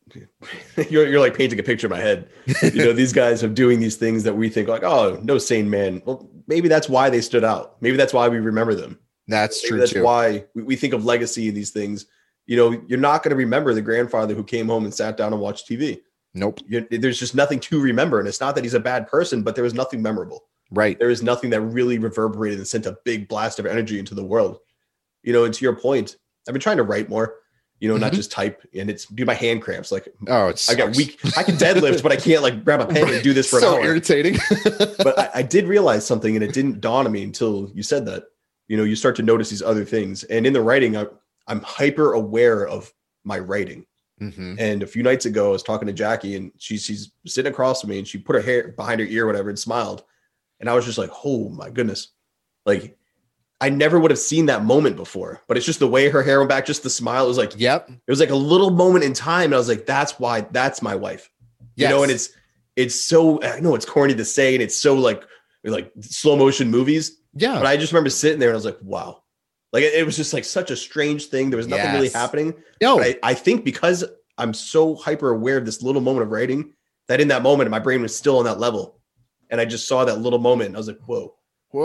[SPEAKER 1] you're like painting a picture in my head. You know, these guys are doing these things that we think like, oh, no sane man. Well, maybe that's why they stood out. Maybe that's why we remember them.
[SPEAKER 3] That's true.
[SPEAKER 1] That's
[SPEAKER 3] too.
[SPEAKER 1] why we think of legacy in these things. You know, you're not going to remember the grandfather who came home and sat down and watched TV.
[SPEAKER 3] Nope.
[SPEAKER 1] There's just nothing to remember. And it's not that he's a bad person, but there was nothing memorable.
[SPEAKER 3] Right.
[SPEAKER 1] There is nothing that really reverberated and sent a big blast of energy into the world. You know, and to your point, I've been trying to write more, you know, not just type, and it's do my hand cramps. Like, I got weak. I can deadlift, but I can't like grab a pen and do this for an hour.
[SPEAKER 3] So irritating.
[SPEAKER 1] But I did realize something, and it didn't dawn on me until you said that. You know, you start to notice these other things. And in the writing, I'm hyper aware of my writing.
[SPEAKER 3] Mm-hmm.
[SPEAKER 1] And a few nights ago, I was talking to Jackie, and she's sitting across from me, and she put her hair behind her ear, whatever, and smiled. And I was just like, oh my goodness. Like, I never would have seen that moment before, but it's just the way her hair went back, just the smile. It was like,
[SPEAKER 3] yep.
[SPEAKER 1] It was like a little moment in time. And I was like, that's my wife.
[SPEAKER 3] Yes.
[SPEAKER 1] You know, and it's so, I know it's corny to say, and it's so like slow motion movies.
[SPEAKER 3] Yeah.
[SPEAKER 1] But I just remember sitting there and I was like, wow. Like it was just like such a strange thing. There was nothing really happening.
[SPEAKER 3] No.
[SPEAKER 1] But I think because I'm so hyper aware of this little moment of writing, that in that moment, my brain was still on that level. And I just saw that little moment. And I was like, whoa.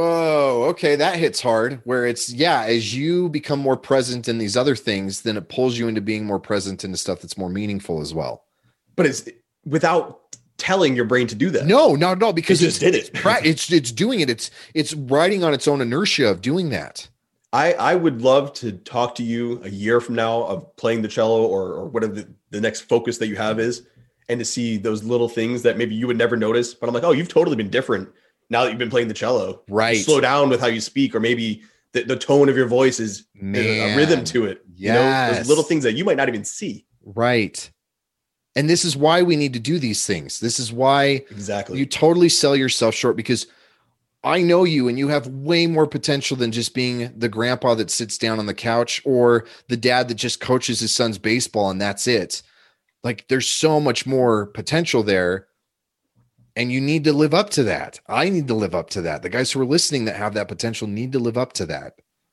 [SPEAKER 3] Okay. That hits hard, where it's, as you become more present in these other things, then it pulls you into being more present into stuff that's more meaningful as well.
[SPEAKER 1] But it's without telling your brain to do that.
[SPEAKER 3] No, because
[SPEAKER 1] it just did it.
[SPEAKER 3] It's doing it. It's riding on its own inertia of doing that.
[SPEAKER 1] I would love to talk to you a year from now of playing the cello or whatever the next focus that you have is, and to see those little things that maybe you would never notice. But I'm like, oh, you've totally been different now that you've been playing the cello.
[SPEAKER 3] Right.
[SPEAKER 1] You slow down with how you speak, or maybe the tone of your voice is a rhythm to it.
[SPEAKER 3] Yes.
[SPEAKER 1] You know, those little things that you might not even see.
[SPEAKER 3] Right. And this is why we need to do these things. This is why
[SPEAKER 1] exactly
[SPEAKER 3] you totally sell yourself short, because I know you and you have way more potential than just being the grandpa that sits down on the couch or the dad that just coaches his son's baseball and that's it. Like, there's so much more potential there, and you need to live up to that. I need to live up to that. The guys who are listening that have that potential need to live up to that.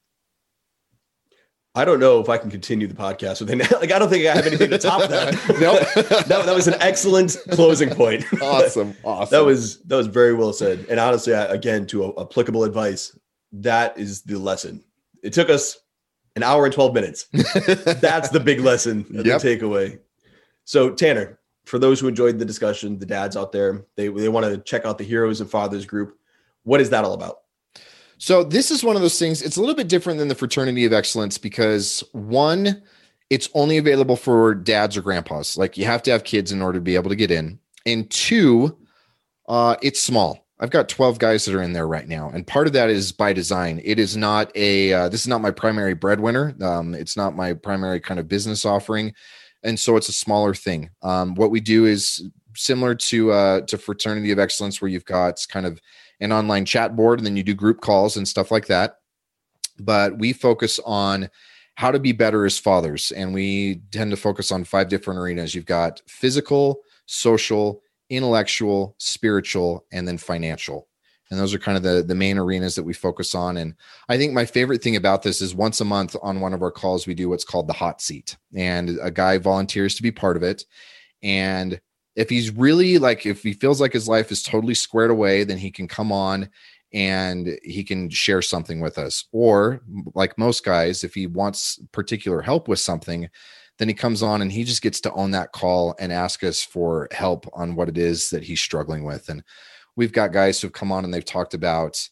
[SPEAKER 1] I don't know if I can continue the podcast with it. Like, I don't think I have anything to top that.
[SPEAKER 3] Nope.
[SPEAKER 1] that was an excellent closing point.
[SPEAKER 3] Awesome.
[SPEAKER 1] That was very well said. And honestly, again, to applicable advice, that is the lesson. It took us an hour and 12 minutes. That's the big lesson, the takeaway. So Tanner, for those who enjoyed the discussion, the dads out there, they want to check out the Heroes and Fathers group. What is that all about?
[SPEAKER 3] So this is one of those things. It's a little bit different than the Fraternity of Excellence because, one, it's only available for dads or grandpas. Like, you have to have kids in order to be able to get in. And two, it's small. I've got 12 guys that are in there right now. And part of that is by design. It is not this is not my primary breadwinner. It's not my primary kind of business offering. And so it's a smaller thing. What we do is similar to Fraternity of Excellence, where you've got kind of an online chat board, and then you do group calls and stuff like that. But we focus on how to be better as fathers. And we tend to focus on 5 different arenas. You've got physical, social, intellectual, spiritual, and then financial. And those are kind of the main arenas that we focus on. And I think my favorite thing about this is once a month on one of our calls, we do what's called the hot seat, and a guy volunteers to be part of it. And if he's really if he feels like his life is totally squared away, then he can come on and he can share something with us. Or like most guys, if he wants particular help with something, then he comes on and he just gets to own that call and ask us for help on what it is that he's struggling with. And we've got guys who've come on and they've talked about,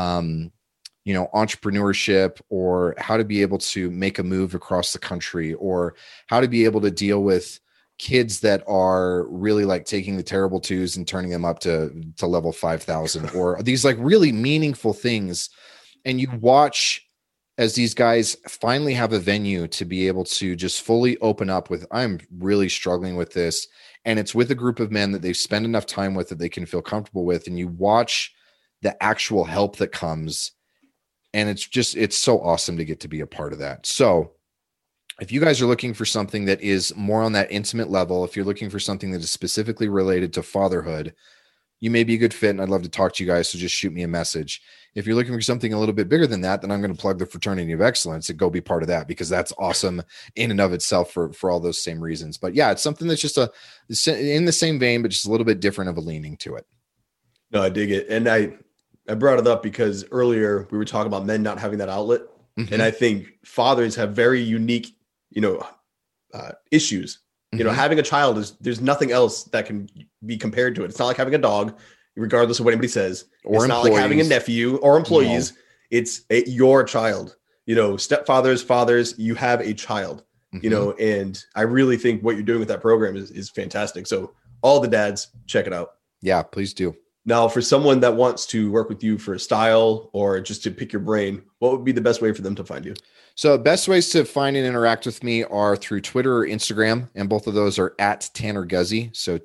[SPEAKER 3] entrepreneurship, or how to be able to make a move across the country, or how to be able to deal with kids that are really like taking the terrible twos and turning them up to level 5,000, or these like really meaningful things. And you watch as these guys finally have a venue to be able to just fully open up with, I'm really struggling with this. And it's with a group of men that they've spent enough time with that they can feel comfortable with. And you watch the actual help that comes. And it's so awesome to get to be a part of that. So if you guys are looking for something that is more on that intimate level, if you're looking for something that is specifically related to fatherhood, you may be a good fit, and I'd love to talk to you guys. So just shoot me a message. If you're looking for something a little bit bigger than that, then I'm going to plug the Fraternity of Excellence and go be part of that, because that's awesome in and of itself for all those same reasons. But yeah, it's something that's just in the same vein, but just a little bit different of a leaning to it.
[SPEAKER 1] No, I dig it. And I brought it up because earlier we were talking about men not having that outlet. Mm-hmm. And I think fathers have very unique, issues. Mm-hmm. Having a child there's nothing else that can be compared to it. It's not like having a dog, regardless of what anybody says. Or it's not like having a nephew or employees. No. It's your child. Stepfathers, fathers, you have a child. Mm-hmm. And I really think what you're doing with that program is fantastic. So all the dads, check it out.
[SPEAKER 3] Yeah, please do.
[SPEAKER 1] Now, for someone that wants to work with you for a style or just to pick your brain, what would be the best way for them to find you?
[SPEAKER 3] So best ways to find and interact with me are through Twitter or Instagram, and both of those are at Tanner Guzzi. So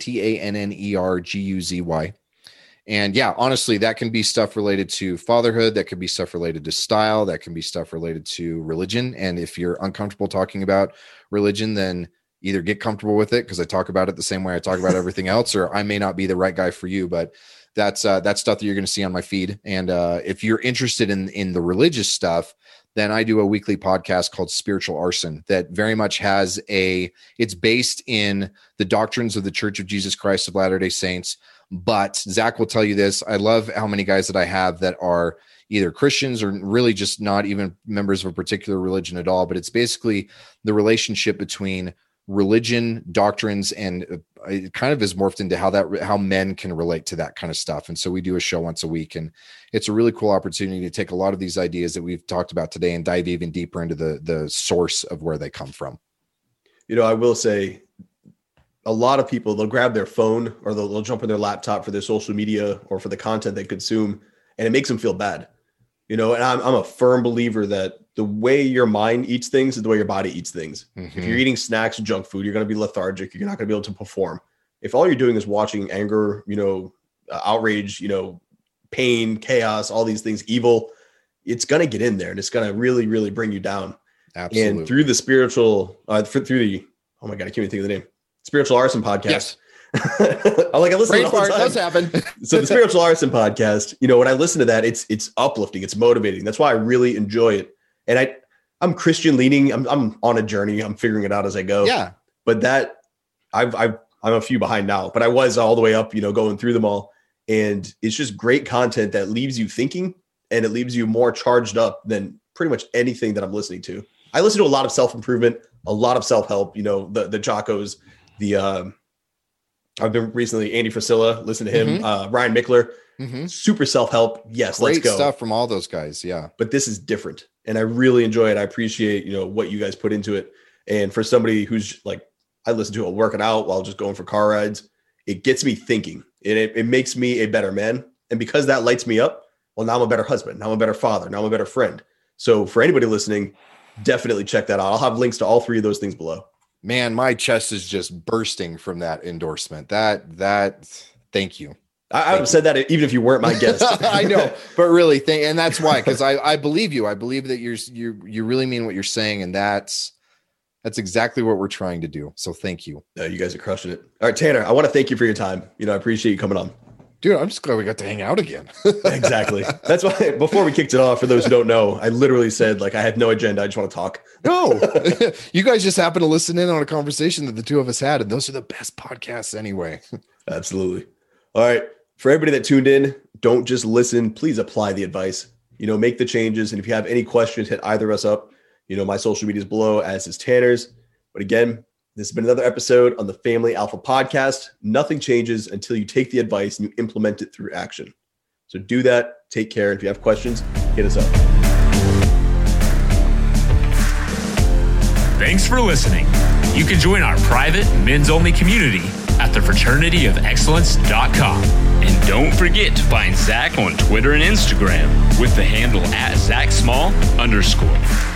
[SPEAKER 3] TANNERGUZY. And yeah, honestly, that can be stuff related to fatherhood. That could be stuff related to style. That can be stuff related to religion. And if you're uncomfortable talking about religion, then either get comfortable with it, because I talk about it the same way I talk about everything else, or I may not be the right guy for you, but that's stuff that you're going to see on my feed. And if you're interested in the religious stuff, then I do a weekly podcast called Spiritual Arson that very much it's based in the doctrines of the Church of Jesus Christ of Latter-day Saints. But Zach will tell you this. I love how many guys that I have that are either Christians or really just not even members of a particular religion at all. But it's basically the relationship between religion, doctrines, and it kind of is morphed into how men can relate to that kind of stuff. And so we do a show once a week, and it's a really cool opportunity to take a lot of these ideas that we've talked about today and dive even deeper into the source of where they come from.
[SPEAKER 1] I will say a lot of people, they'll grab their phone or they'll jump on their laptop for their social media or for the content they consume, and it makes them feel bad. And I'm a firm believer that the way your mind eats things is the way your body eats things. Mm-hmm. If you're eating snacks and junk food, you're going to be lethargic. You're not going to be able to perform. If all you're doing is watching anger, outrage, pain, chaos, all these things, evil, it's going to get in there and it's going to really, really bring you down.
[SPEAKER 3] Absolutely.
[SPEAKER 1] And through the spiritual, oh my God, I can't even think of the name. Spiritual Arson podcast.
[SPEAKER 3] Yes.
[SPEAKER 1] I listen to it all the time.
[SPEAKER 3] Does happen.
[SPEAKER 1] So the Spiritual Arson podcast, when I listen to that, it's uplifting, it's motivating. That's why I really enjoy it. And I'm Christian leaning. I'm on a journey. I'm figuring it out as I go.
[SPEAKER 3] Yeah.
[SPEAKER 1] But that I'm a few behind now, but I was all the way up, going through them all. And it's just great content that leaves you thinking, and it leaves you more charged up than pretty much anything that I'm listening to. I listen to a lot of self-improvement, a lot of self-help, the Jockos, I've been recently Andy Frisella, listen to him,
[SPEAKER 3] mm-hmm.
[SPEAKER 1] Ryan Mickler,
[SPEAKER 3] mm-hmm.
[SPEAKER 1] super self-help. Yes.
[SPEAKER 3] Great
[SPEAKER 1] let's go.
[SPEAKER 3] Stuff from all those guys. Yeah.
[SPEAKER 1] But this is different. And I really enjoy it. I appreciate, what you guys put into it. And for somebody who's like, I listen to it working out while just going for car rides, it gets me thinking, and it makes me a better man. And because that lights me up, well, now I'm a better husband. Now I'm a better father. Now I'm a better friend. So for anybody listening, definitely check that out. I'll have links to all three of those things below.
[SPEAKER 3] Man, my chest is just bursting from that endorsement. Thank you.
[SPEAKER 1] I would have said that even if you weren't my guest.
[SPEAKER 3] I know, but really, and that's why, because I believe you. I believe that you really mean what you're saying, and that's exactly what we're trying to do. So thank you.
[SPEAKER 1] You guys are crushing it. All right, Tanner, I want to thank you for your time. I appreciate you coming on.
[SPEAKER 3] Dude, I'm just glad we got to hang out again.
[SPEAKER 1] Exactly. That's why before we kicked it off, for those who don't know, I literally said, I have no agenda. I just want to talk.
[SPEAKER 3] No, you guys just happen to listen in on a conversation that the two of us had. And those are the best podcasts anyway.
[SPEAKER 1] Absolutely. All right. For everybody that tuned in, don't just listen. Please apply the advice, make the changes. And if you have any questions, hit either of us up. My social media is below, as is Tanner's. But again, this has been another episode on the Family Alpha Podcast. Nothing changes until you take the advice and you implement it through action. So do that. Take care. And if you have questions, hit us up.
[SPEAKER 2] Thanks for listening. You can join our private men's only community at thefraternityofexcellence.com. And don't forget to find Zach on Twitter and Instagram with the handle @ZachSmall_.